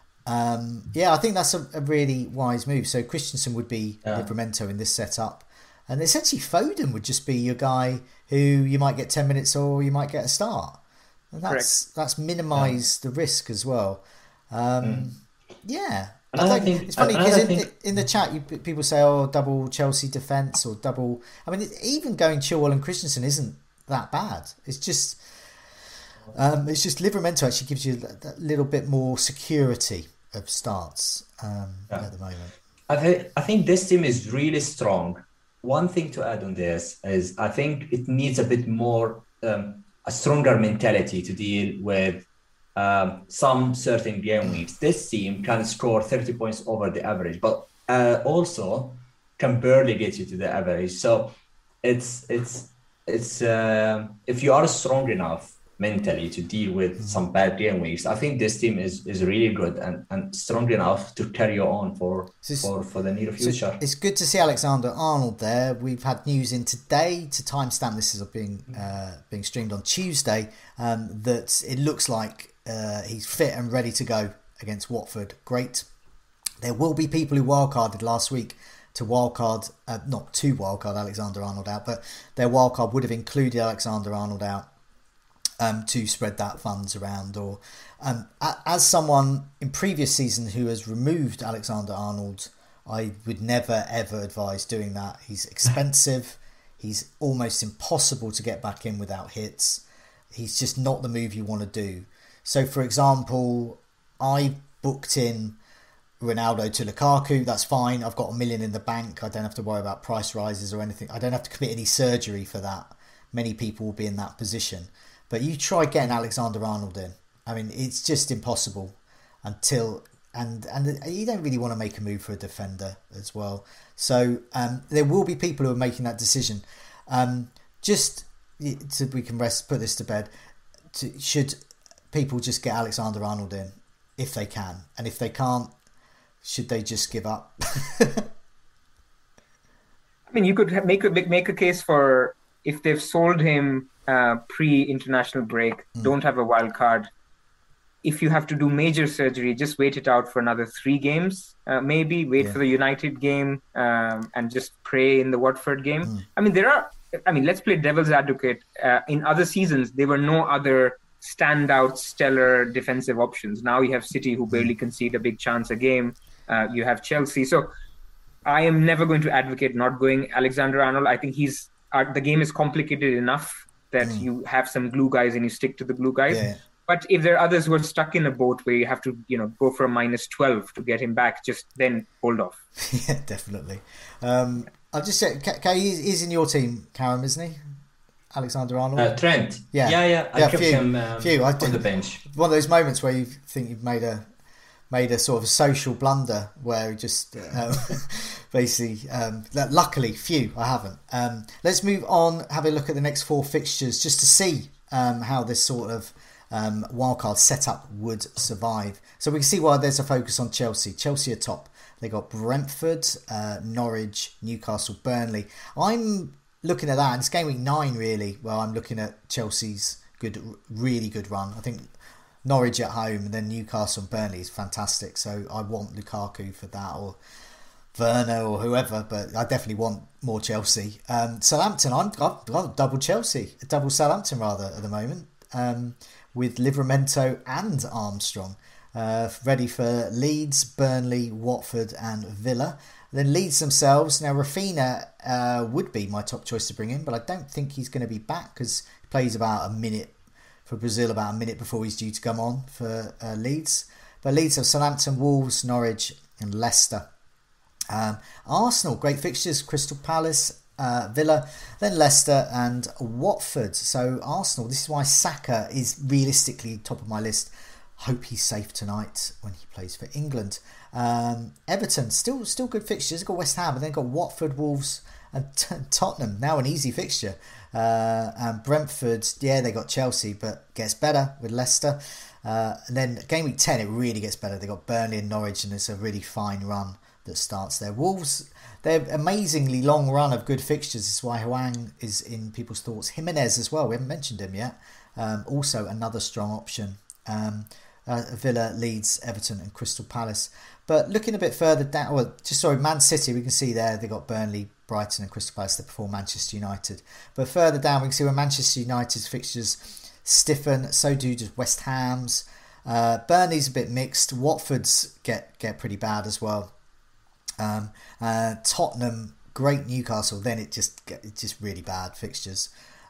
I think that's a really wise move. So Christensen would be Livramento in this setup. And essentially Foden would just be your guy who you might get 10 minutes or you might get a start. And that's minimised the risk as well. Yeah. It's funny because in the chat, people say, double Chelsea defence or double... I mean, even going Chilwell and Christensen isn't that bad. It's just Livramento actually gives you that little bit more security of starts at the moment. I think this team is really strong. One thing to add on this is I think it needs a bit more, a stronger mentality to deal with some certain game weeks. This team can score 30 points over the average, but also can barely get you to the average. So it's if you are strong enough mentally to deal with some bad game weeks, I think this team is really good and strong enough to carry on for the near future. So it's good to see Alexander-Arnold there. We've had news in today to timestamp this is being streamed on Tuesday, that it looks like he's fit and ready to go against Watford. Great. There will be people who wildcarded last week to wildcard, not to wildcard Alexander-Arnold out, but their wildcard would have included Alexander-Arnold out to spread that funds around. Or as someone in previous season who has removed Alexander-Arnold, I would never ever advise doing that. He's expensive. He's almost impossible to get back in without hits. He's just not the move you want to do. So, for example, I booked in Ronaldo to Lukaku. That's fine. I've got $1 million in the bank. I don't have to worry about price rises or anything. I don't have to commit any surgery for that. Many people will be in that position. But you try getting Alexander-Arnold in. I mean, it's just impossible until... And you don't really want to make a move for a defender as well. So there will be people who are making that decision. Just so we can put this to bed. Should people just get Alexander-Arnold in if they can? And if they can't, should they just give up? I mean, you could make a case for if they've sold him pre-international break, don't have a wild card. If you have to do major surgery, just wait it out for another 3 games. Maybe wait for the United game and just pray in the Watford game. I mean, let's play devil's advocate. In other seasons, there were no other standout, stellar defensive options. Now you have City, who barely concede a big chance a game. You have Chelsea. So I am never going to advocate not going Alexander-Arnold. I think the game is complicated enough that you have some glue guys and you stick to the glue guys. Yeah. But if there are others who are stuck in a boat where you have to, go for a -12 to get him back, just then hold off. Yeah, definitely. I'll just say, he's in your team, Karam, isn't he? Alexander-Arnold? Trent. Yeah. I kept him on the bench. One of those moments where you think you've made a sort of a social blunder where you just basically, luckily, I haven't. Let's move on, have a look at the next 4 fixtures just to see how this sort of wildcard setup would survive. So we can see why there's a focus on Chelsea. Chelsea are top. They got Brentford, Norwich, Newcastle, Burnley. I'm looking at that, and it's game week 9 really, where I'm looking at Chelsea's really good run. I think Norwich at home and then Newcastle and Burnley is fantastic. So I want Lukaku for that, or Werner or whoever, but I definitely want more Chelsea. Southampton, I've got double Chelsea, double Southampton rather at the moment, with Livramento and Armstrong. Ready for Leeds, Burnley, Watford and Villa. Then Leeds themselves. Now Rafinha would be my top choice to bring in, but I don't think he's going to be back because he plays about a minute for Brazil, about a minute before he's due to come on for Leeds. But Leeds have Southampton, Wolves, Norwich and Leicester. Arsenal, great fixtures, Crystal Palace, Villa, then Leicester and Watford. So Arsenal, this is why Saka is realistically top of my list. Hope he's safe tonight when he plays for England. Everton, still good fixtures. They've got West Ham, and then got Watford, Wolves and Tottenham. Now an easy fixture. And Brentford, yeah, they got Chelsea, but gets better with Leicester. And then game week 10, it really gets better. They got Burnley and Norwich, and it's a really fine run that starts there. Wolves, their amazingly long run of good fixtures. This is why Hwang is in people's thoughts. Jimenez as well. We haven't mentioned him yet. Also another strong option. Villa, Leeds, Everton and Crystal Palace. But looking a bit further down, Man City, we can see there they got Burnley, Brighton and Crystal Palace before Manchester United. But further down we can see where Manchester United's fixtures stiffen, so do just West Ham's. Burnley's a bit mixed. Watford's get pretty bad as well. Tottenham, great. Newcastle, then it's just really bad fixtures.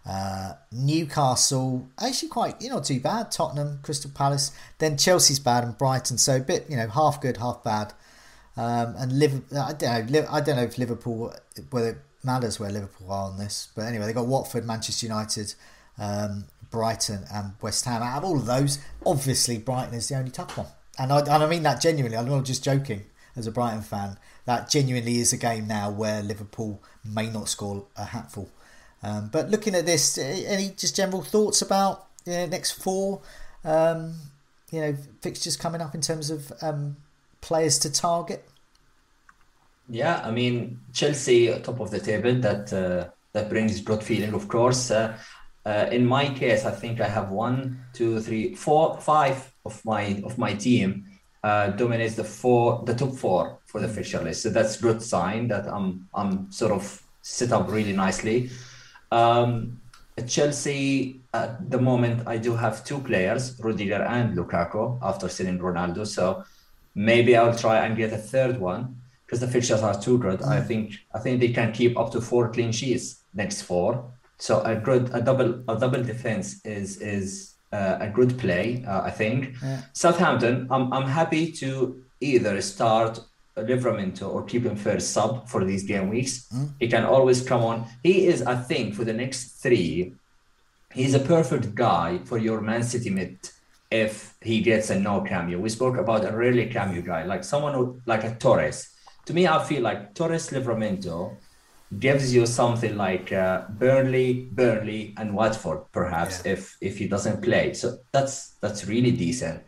Newcastle actually quite not too bad. Tottenham, Crystal Palace, then Chelsea's bad and Brighton, so a bit half good, half bad. And Liverpool, I don't know if Liverpool, whether it matters where Liverpool are on this, but anyway, they got Watford, Manchester United, Brighton and West Ham. Out of all of those, obviously Brighton is the only tough one, and I mean that genuinely. I'm not just joking. As a Brighton fan, that genuinely is a game now where Liverpool may not score a hatful. But looking at this, any just general thoughts about next four fixtures coming up in terms of players to target? Yeah, I mean Chelsea top of the table, that brings good feeling, of course. In my case, I think I have 1, 2, 3, 4, 5 of my team dominates the top 4 for the fixture list. So that's good sign that I'm sort of set up really nicely. Chelsea at the moment, I do have 2 players, Rudiger and Lukaku, after selling Ronaldo. So maybe I'll try and get a third one because the fixtures are too good. I think they can keep up to 4 clean sheets next 4. So a double defense is a good play. I think. Yeah. Southampton, I'm happy to either start Livramento or keep him first sub for these game weeks. He can always come on. He is, I think, for the next 3, he's a perfect guy for your Man City mid if he gets a no cameo. We spoke about a really cameo guy, like someone who, like a Torres. To me, I feel like Torres Livramento gives you something like Burnley and Watford, perhaps, if he doesn't play. So that's really decent.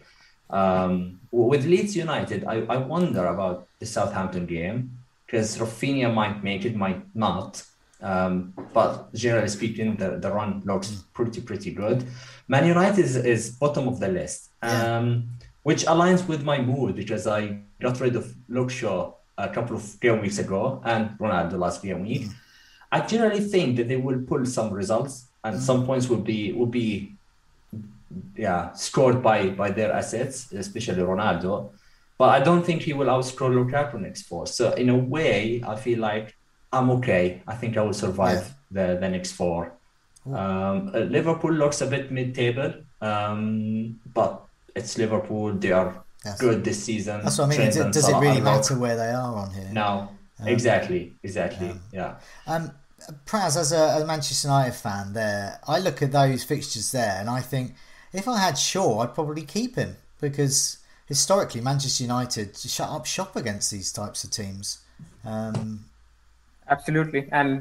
With Leeds United, I wonder about the Southampton game because Rafinha might make it, might not. But generally speaking, the run looks pretty good. Man United is bottom of the list, which aligns with my mood because I got rid of Luke Shaw a couple of game weeks ago and Ronaldo last game week. I generally think that they will pull some results and some points will be scored by their assets, especially Ronaldo. But I don't think he will outscore Lukaku next 4. So in a way, I feel like I'm okay. I think I will survive the next 4. Liverpool looks a bit mid-table, but it's Liverpool. They are good this season. That's what I mean. Does it really matter where they are on here? No, exactly. Yeah. Praz, as a Manchester United fan, I look at those fixtures there, and I think if I had Shaw, I'd probably keep him because historically Manchester United shut up shop against these types of teams. Absolutely, and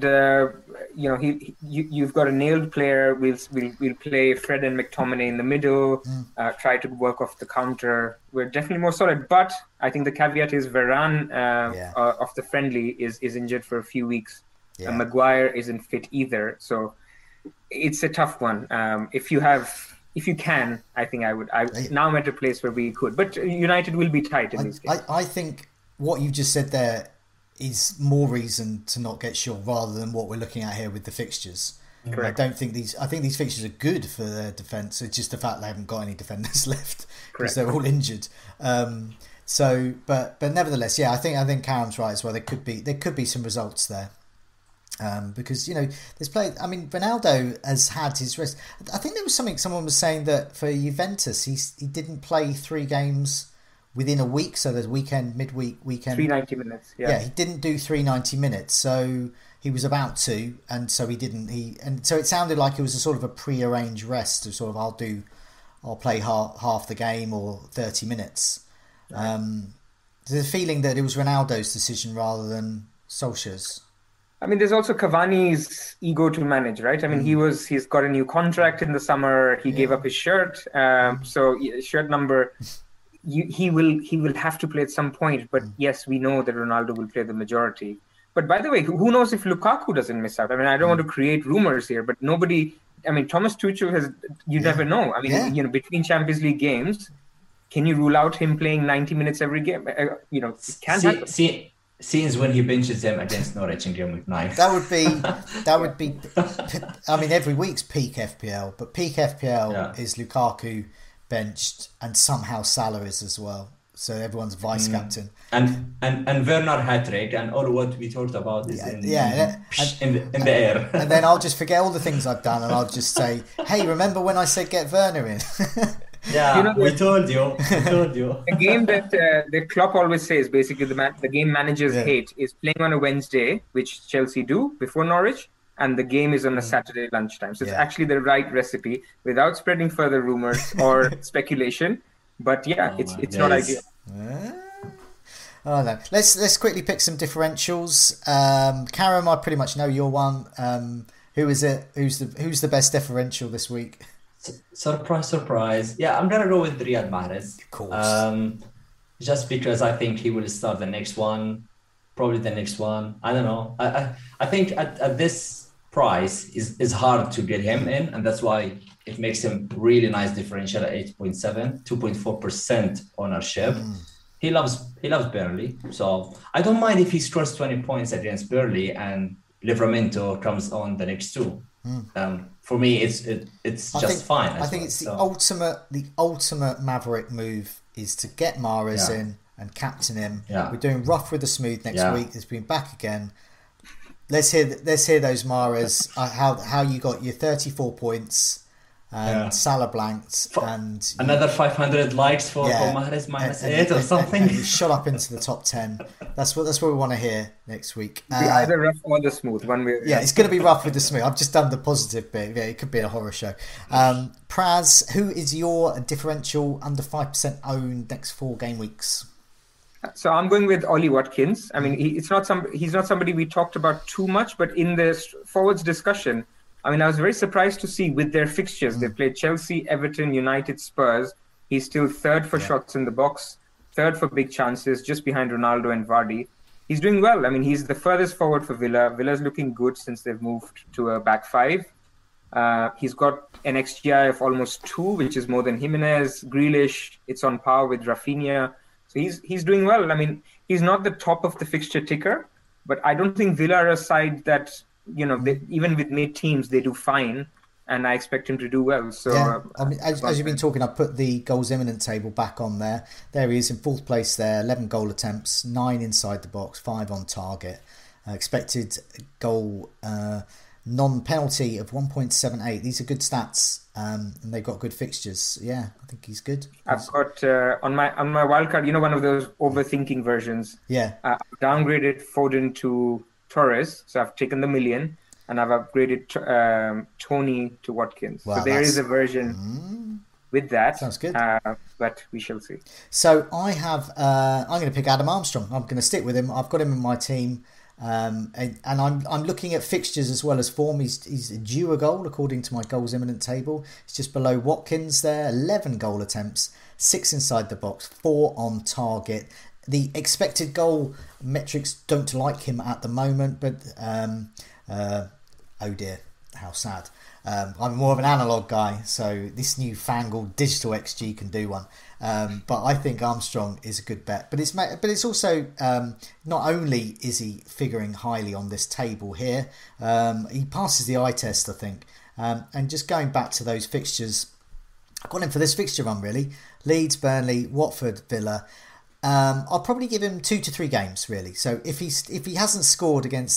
you've got a nailed player. We'll play Fred and McTominay in the middle. Try to work off the counter. We're definitely more solid, but I think the caveat is Varane of the friendly is injured for a few weeks. Maguire isn't fit either, so it's a tough one. If you can, I think I would. Now I'm at a place where we could, but United will be tight in these games. I think what you just said there is more reason to not get Shaw rather than what we're looking at here with the fixtures. Correct. I think these fixtures are good for their defence. It's just the fact they haven't got any defenders left because they're all injured. But nevertheless, I think Karam's right as well. There could be some results there. Because there's played. I mean, Ronaldo has had his rest. I think there was someone was saying that for Juventus, he didn't play 3 games within a week. So there's weekend, midweek, weekend. 390 minutes. Yeah, he didn't do 390 minutes. So he was about to, and so he didn't. And so it sounded like it was a sort of a pre-arranged rest of sort of I'll play half the game or 30 minutes. Right. There's a feeling that it was Ronaldo's decision rather than Solskjaer's. I mean, there's also Cavani's ego to manage, right? I mean, he's got a new contract in the summer. He gave up his shirt, so shirt number. He will have to play at some point. But yes, we know that Ronaldo will play the majority. But by the way, who knows if Lukaku doesn't miss out? I mean, I don't want to create rumors here, but nobody. I mean, Thomas Tuchel has. You never know. I mean, between Champions League games, can you rule out him playing 90 minutes every game? It can happen. Scenes when he benches them against Norwich in game week 9. That would be. I mean, every week's peak FPL, but peak FPL is Lukaku benched, and somehow Salah is as well. So everyone's vice captain. And Werner hat-trick, and all what we talked about is in the air. And then I'll just forget all the things I've done, and I'll just say, "Hey, remember when I said get Werner in?" Yeah, we told you. The game that Klopp always says, basically the game managers hate, is playing on a Wednesday, which Chelsea do before Norwich, and the game is on a Saturday lunchtime. So it's actually the right recipe without spreading further rumors or speculation. But it's not ideal. Oh no. Let's quickly pick some differentials. Karam, I pretty much know your one. Who is it? Who's the best differential this week? Surprise. Yeah, I'm gonna go with Riyad Mahrez. Of course. Just because I think he will start the next one, probably the next one. I don't know. I think at this price is hard to get him in, and that's why it makes him really nice differential at 8.7, 2.4% ownership. He loves Burnley, so I don't mind if he scores 20 points against Burnley and Livramento comes on the next 2. For me, it's just fine. I think it's the ultimate Maverick move is to get Mahrez in and captain him. Yeah. We're doing rough with the smooth next week. He's been back again. Let's hear those Mahrez. How you got your 34 points and Salah blanked and another 500 likes for Mahrez -8 or something. And he shot up into the top 10. That's what we want to hear next week. Be either rough or the smooth. One way. Yeah, it's going to be rough with the smooth. I've just done the positive bit. Yeah, it could be a horror show. Praz, who is your differential under 5% owned next 4 game weeks? So I'm going with Ollie Watkins. I mean, he's not somebody we talked about too much, but in the forwards discussion, I mean, I was very surprised to see with their fixtures. They played Chelsea, Everton, United, Spurs. He's still third for shots in the box, third for big chances, just behind Ronaldo and Vardy. He's doing well. I mean, he's the furthest forward for Villa. Villa's looking good since they've moved to a back 5. He's got an XGI of almost 2, which is more than Jimenez, Grealish. It's on par with Rafinha. So he's doing well. I mean, he's not the top of the fixture ticker, but I don't think Villa are a side that, even with mid teams, they do fine, and I expect him to do well. So, I mean, as you've been talking, I've put the goals imminent table back on there. There he is in 4th place there, 11 goal attempts, 9 inside the box, 5 on target. Expected goal non-penalty of 1.78. These are good stats, and they've got good fixtures. Yeah, I think he's good. I've got on my wildcard, one of those overthinking versions. Yeah. I've downgraded Foden to Torres, so I've taken the million, and I've upgraded Tony to Watkins. Wow, so there is a version with that. Sounds good. But we shall see. So I have. I'm going to pick Adam Armstrong. I'm going to stick with him. I've got him in my team. And I'm looking at fixtures as well as form. He's due a goal according to my goals imminent table. He's just below Watkins there. 11 goal attempts, 6 inside the box, 4 on target. The expected goal metrics don't like him at the moment, but oh dear, how sad. I'm more of an analog guy, so this newfangled digital XG can do one. But I think Armstrong is a good bet. But it's also not only is he figuring highly on this table here, he passes the eye test, I think. And just going back to those fixtures, I got him for this fixture run really: Leeds, Burnley, Watford, Villa. I'll probably give him 2 to 3 games really. So if he hasn't scored against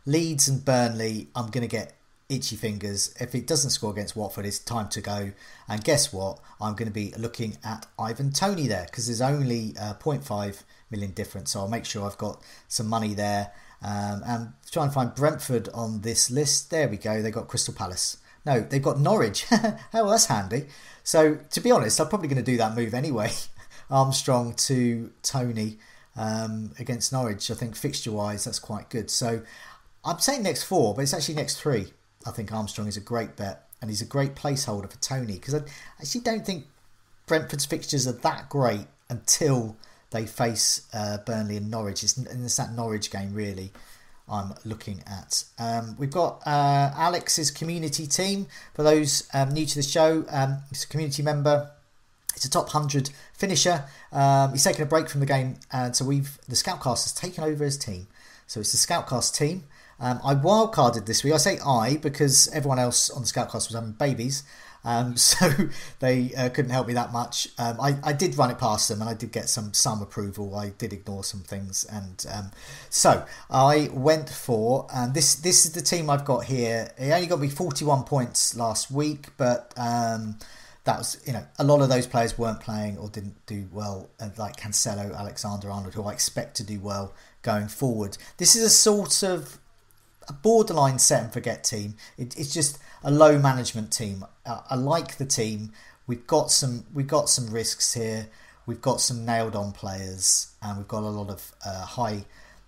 Leeds and Burnley, I'm going to get itchy fingers. If it doesn't score against Watford, it's time to go. And guess what? I'm going to be looking at Ivan Toney there, because there's only 0.5 million difference. So I'll make sure I've got some money there. And try and find Brentford on this list. There we go. They got Crystal Palace. No, they've got Norwich. Oh, well, that's handy. So to be honest, I'm probably going to do that move anyway. Armstrong to Toney against Norwich. I think fixture-wise, that's quite good. So I'm saying next 4, but it's actually next 3. I think Armstrong is a great bet, and he's a great placeholder for Toney, because I actually don't think Brentford's fixtures are that great until they face Burnley and Norwich. It's that Norwich game, really, I'm looking at. We've got Alex's community team. For those new to the show, he's a community member. He's a top 100 finisher. He's taken a break from the game, and so the Scoutcast has taken over his team. So it's the Scoutcast team. I wildcarded this week. I say I because everyone else on the Scoutcast was having babies, so they couldn't help me that much. I did run it past them, and I did get some approval. I did ignore some things, and so I went for this. This is the team I've got here. He only got me 41 points last week, but that was, a lot of those players weren't playing or didn't do well, like Cancelo, Alexander-Arnold, who I expect to do well going forward. This is a sort of a borderline set and forget team. It's just a low management team. I like the team. We've got some risks here. We've got some nailed on players, and we've got a lot of high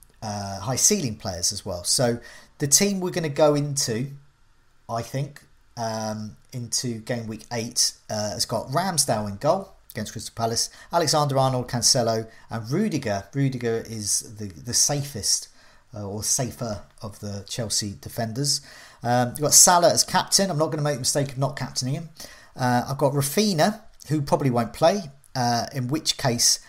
ceiling players as well. So the team we're going to go into, I think, into game week 8 has got Ramsdale in goal against Crystal Palace, Alexander-Arnold, Cancelo, and Rudiger. Rudiger is the safest or safer of the Chelsea defenders. You've got Salah as captain. I'm not going to make the mistake of not captaining him. I've got Rafinha, who probably won't play, in which case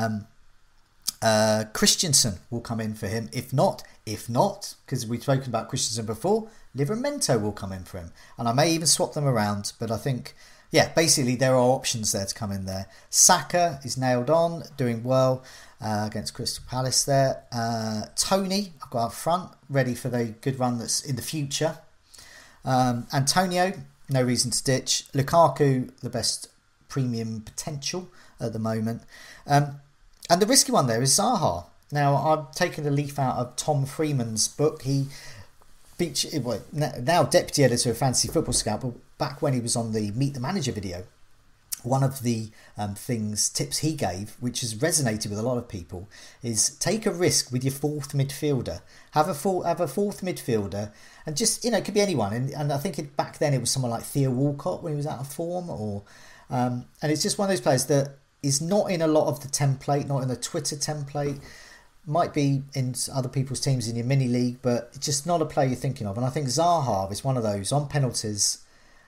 Christensen will come in for him. If not, because we've spoken about Christensen before, Livramento will come in for him. And I may even swap them around, but I think, basically there are options there to come in there. Saka is nailed on, doing well against Crystal Palace there. Toney, I've got up front, ready for the good run that's in the future. Antonio, no reason to ditch. Lukaku, the best premium potential at the moment. And the risky one there is Zaha. Now, I've taken a leaf out of Tom Freeman's book. He featured, now deputy editor of Fantasy Football Scout, but back when he was on the Meet the Manager video, one of the tips he gave, which has resonated with a lot of people, is take a risk with your fourth midfielder. Have a fourth midfielder, and just, it could be anyone. And I think back then it was someone like Theo Walcott when he was out of form, and it's just one of those players that is not in a lot of the template, not in the Twitter template. Might be in other people's teams in your mini league, but it's just not a player you're thinking of. And I think Zaha is one of those on penalties.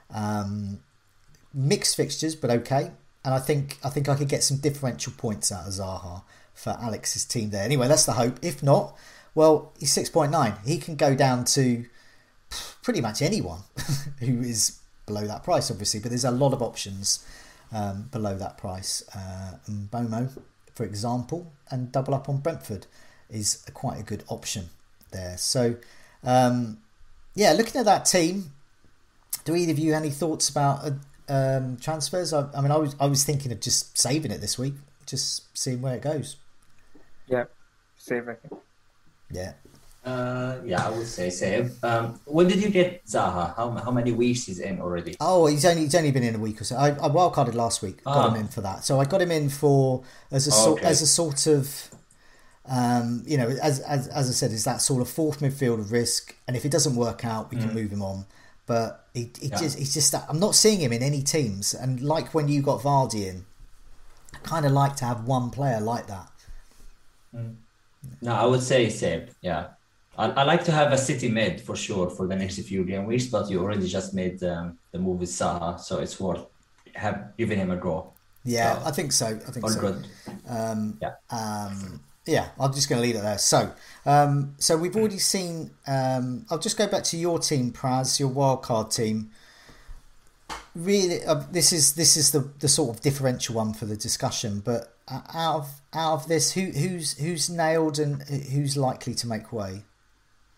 Mixed fixtures, but okay. And I think I could get some differential points out of Zaha for Alex's team there. Anyway, that's the hope. If not, well, he's 6.9. He can go down to pretty much anyone who is below that price, obviously. But there's a lot of options below that price. Mbomo, for example, and double up on Brentford is quite a good option there. So, looking at that team, do either of you have any thoughts about transfers? I was thinking of just saving it this week, just seeing where it goes. Yeah, save, I think. Yeah. I would say save. When did you get Zaha? How many weeks is in already? Oh, he's only been in a week or so. I wildcarded last week. Got him in for that. So I got him in for as a sort of as I said, is that sort of fourth midfielder risk. And if it doesn't work out, we can move him on. But he's just that I'm not seeing him in any teams. And like when you got Vardy in, I kind of like to have one player like that. No, I would say save. Yeah. I like to have a City mid for sure for the next few game weeks, but you already just made the move with Zaha, so it's worth giving him a go. Yeah, so, I think so. Good. I'm just going to leave it there. So we've already seen. I'll just go back to your team, Praz, your wildcard team. Really, this is the sort of differential one for the discussion. But out of this, who's nailed and who's likely to make way?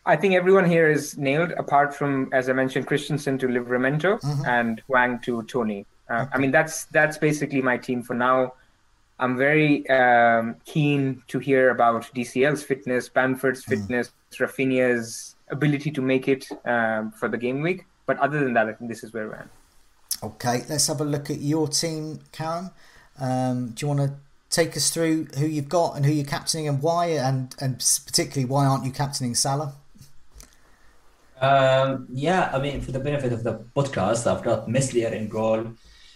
I think everyone here is nailed, apart from, as I mentioned, Christensen to Livramento and Hwang to Tony. I mean, that's basically my team for now. I'm very keen to hear about DCL's fitness, Bamford's fitness, Rafinha's ability to make it for the game week. But other than that, I think this is where we're at. Okay, let's have a look at your team, Karam. Do you want to take us through who you've got and who you're captaining and why, and particularly why aren't you captaining Salah? Yeah, I mean, for the benefit of the podcast, I've got Meslier in goal,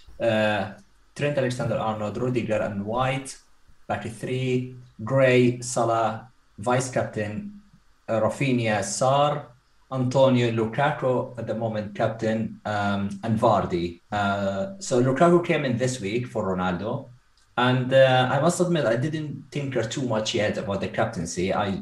Trent Alexander-Arnold, Rudiger and White, back to three, Gray, Salah, vice captain, Rafinha, Sarr, Antonio, Lukaku at the moment captain, and Vardy. So Lukaku came in this week for Ronaldo, and I must admit I didn't tinker too much yet about the captaincy. I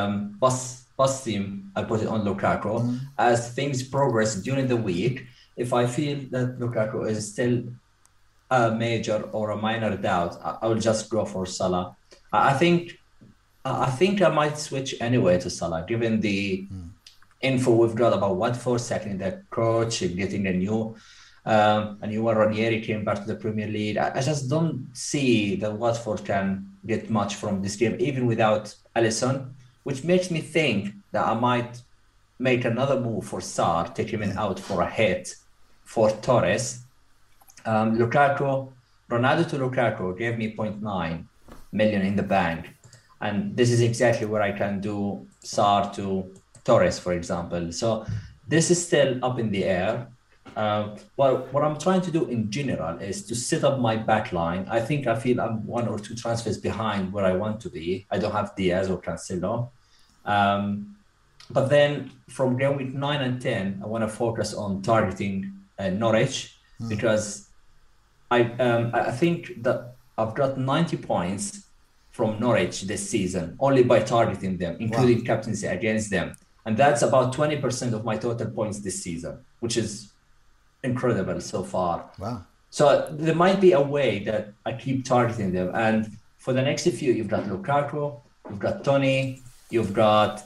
bus team, I put it on Lukaku. As things progress during the week, if I feel that Lukaku is still a major or a minor doubt, I will just go for Salah. I think I might switch anyway to Salah, given the info we've got about Watford sacking the coach, getting a new one. Ranieri came back to the Premier League. I just don't see that Watford can get much from this game, even without Alisson, which makes me think that I might make another move for Sarr, take him out for a hit for Torres. Ronaldo to Lukaku gave me 0.9 million in the bank. And this is exactly where I can do Sarr to Torres, for example. So this is still up in the air. Well, what I'm trying to do in general is to set up my back line. I feel I'm one or two transfers behind where I want to be. I don't have Diaz or Cancelo. But then from game week 9 and 10, I want to focus on targeting Norwich because I think that I've got 90 points from Norwich this season, only by targeting them, including captaincy against them. And that's about 20% of my total points this season, which is incredible so far. Wow. So there might be a way that I keep targeting them. And for the next few, you've got Lukaku, you've got Tony, you've got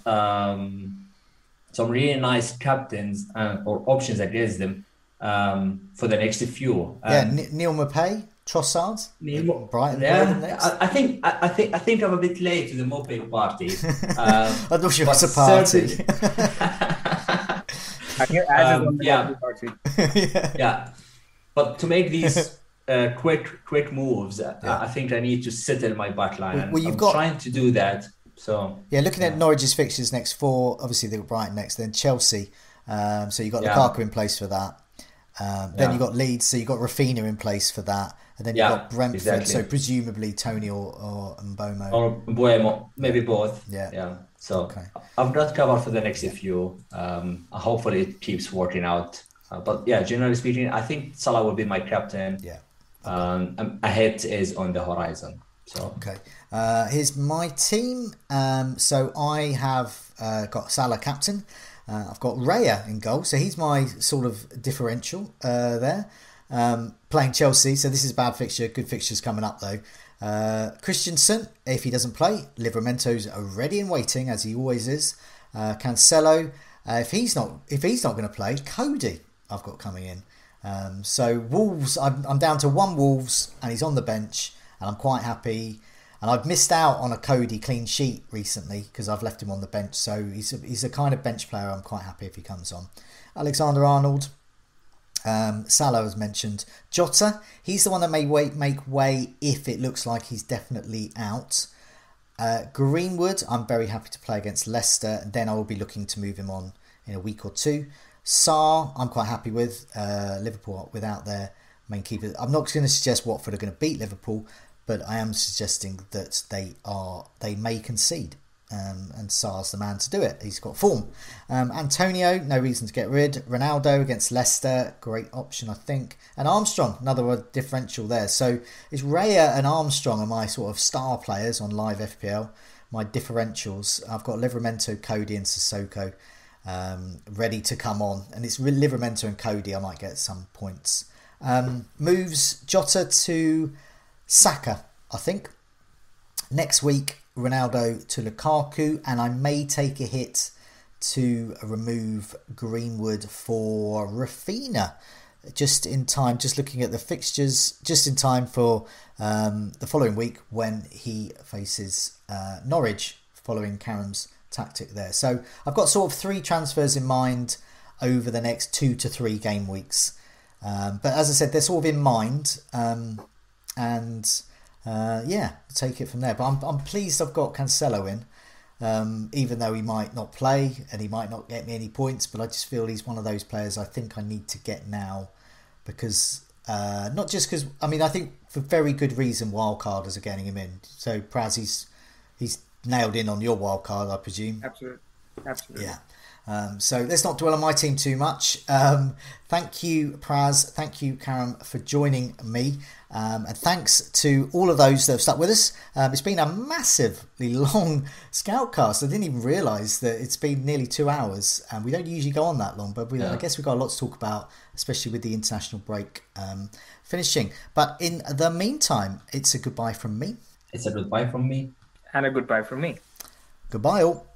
some really nice captains or options against them for the next few. Neil Maupay, Trossard, Brighton. Yeah, next. I think I'm a bit late to the Maupay party. I thought you was a party. Yeah. But to make these quick moves, I think I need to settle my backline, and I'm trying to do that. So looking at Norwich's fixtures next 4, obviously they've got Brighton next, then Chelsea. So you've got Lukaku in place for that. Then you've got Leeds, so you've got Rafinha in place for that. And then you've got Brentford, so presumably Tony or Mbeumo. Or Mbeumo, maybe both. Yeah. So I've got cover for the next few. Hopefully it keeps working out. But generally speaking, I think Salah will be my captain. Yeah. A hit is on the horizon. So here's my team. So I have got Salah captain. I've got Raya in goal, so he's my sort of differential there. Playing Chelsea, so this is a bad fixture. Good fixtures coming up though. Christensen, if he doesn't play, Livramento's ready and waiting as he always is. Cancelo, if he's not going to play, Cody I've got coming in. So Wolves, I'm down to one Wolves, and he's on the bench, and I'm quite happy. And I've missed out on a Cody clean sheet recently because I've left him on the bench. So he's a kind of bench player. I'm quite happy if he comes on. Alexander-Arnold, Salah as mentioned. Jota, he's the one that may make way if it looks like he's definitely out. Greenwood, I'm very happy to play against Leicester. And then I will be looking to move him on in a week or two. Sarr, I'm quite happy with. Liverpool without their main keeper. I'm not going to suggest Watford are going to beat Liverpool, but I am suggesting that they may concede, and Sarr's the man to do it. He's got form. Antonio, no reason to get rid. Ronaldo against Leicester, great option I think. And Armstrong, another differential there. So it's Raya and Armstrong are my sort of star players on live FPL. My differentials. I've got Livramento, Cody, and Sissoko ready to come on, and it's Livramento and Cody. I might get some points. Moves Jota to Saka, I think. Next week, Ronaldo to Lukaku, and I may take a hit to remove Greenwood for Raphinha just in time, just looking at the fixtures, just in time for the following week when he faces Norwich, following Karam's tactic there. So I've got sort of 3 transfers in mind over the next 2 to 3 game weeks. But as I said, they're sort of in mind, take it from there. But I'm pleased I've got Cancelo in. Even though he might not play and he might not get me any points, but I just feel he's one of those players I think I need to get now, because not just because, I mean, I think for very good reason wildcarders are getting him in. So Praz, he's nailed in on your wildcard, I presume. Absolutely. Yeah. So let's not dwell on my team too much. Thank you, Praz. Thank you, Karam, for joining me. And thanks to all of those that have stuck with us. It's been a massively long Scoutcast. I didn't even realise that it's been nearly 2 hours. And we don't usually go on that long, but I guess we've got a lot to talk about, especially with the international break finishing. But in the meantime, it's a goodbye from me. It's a goodbye from me. And a goodbye from me. Goodbye all.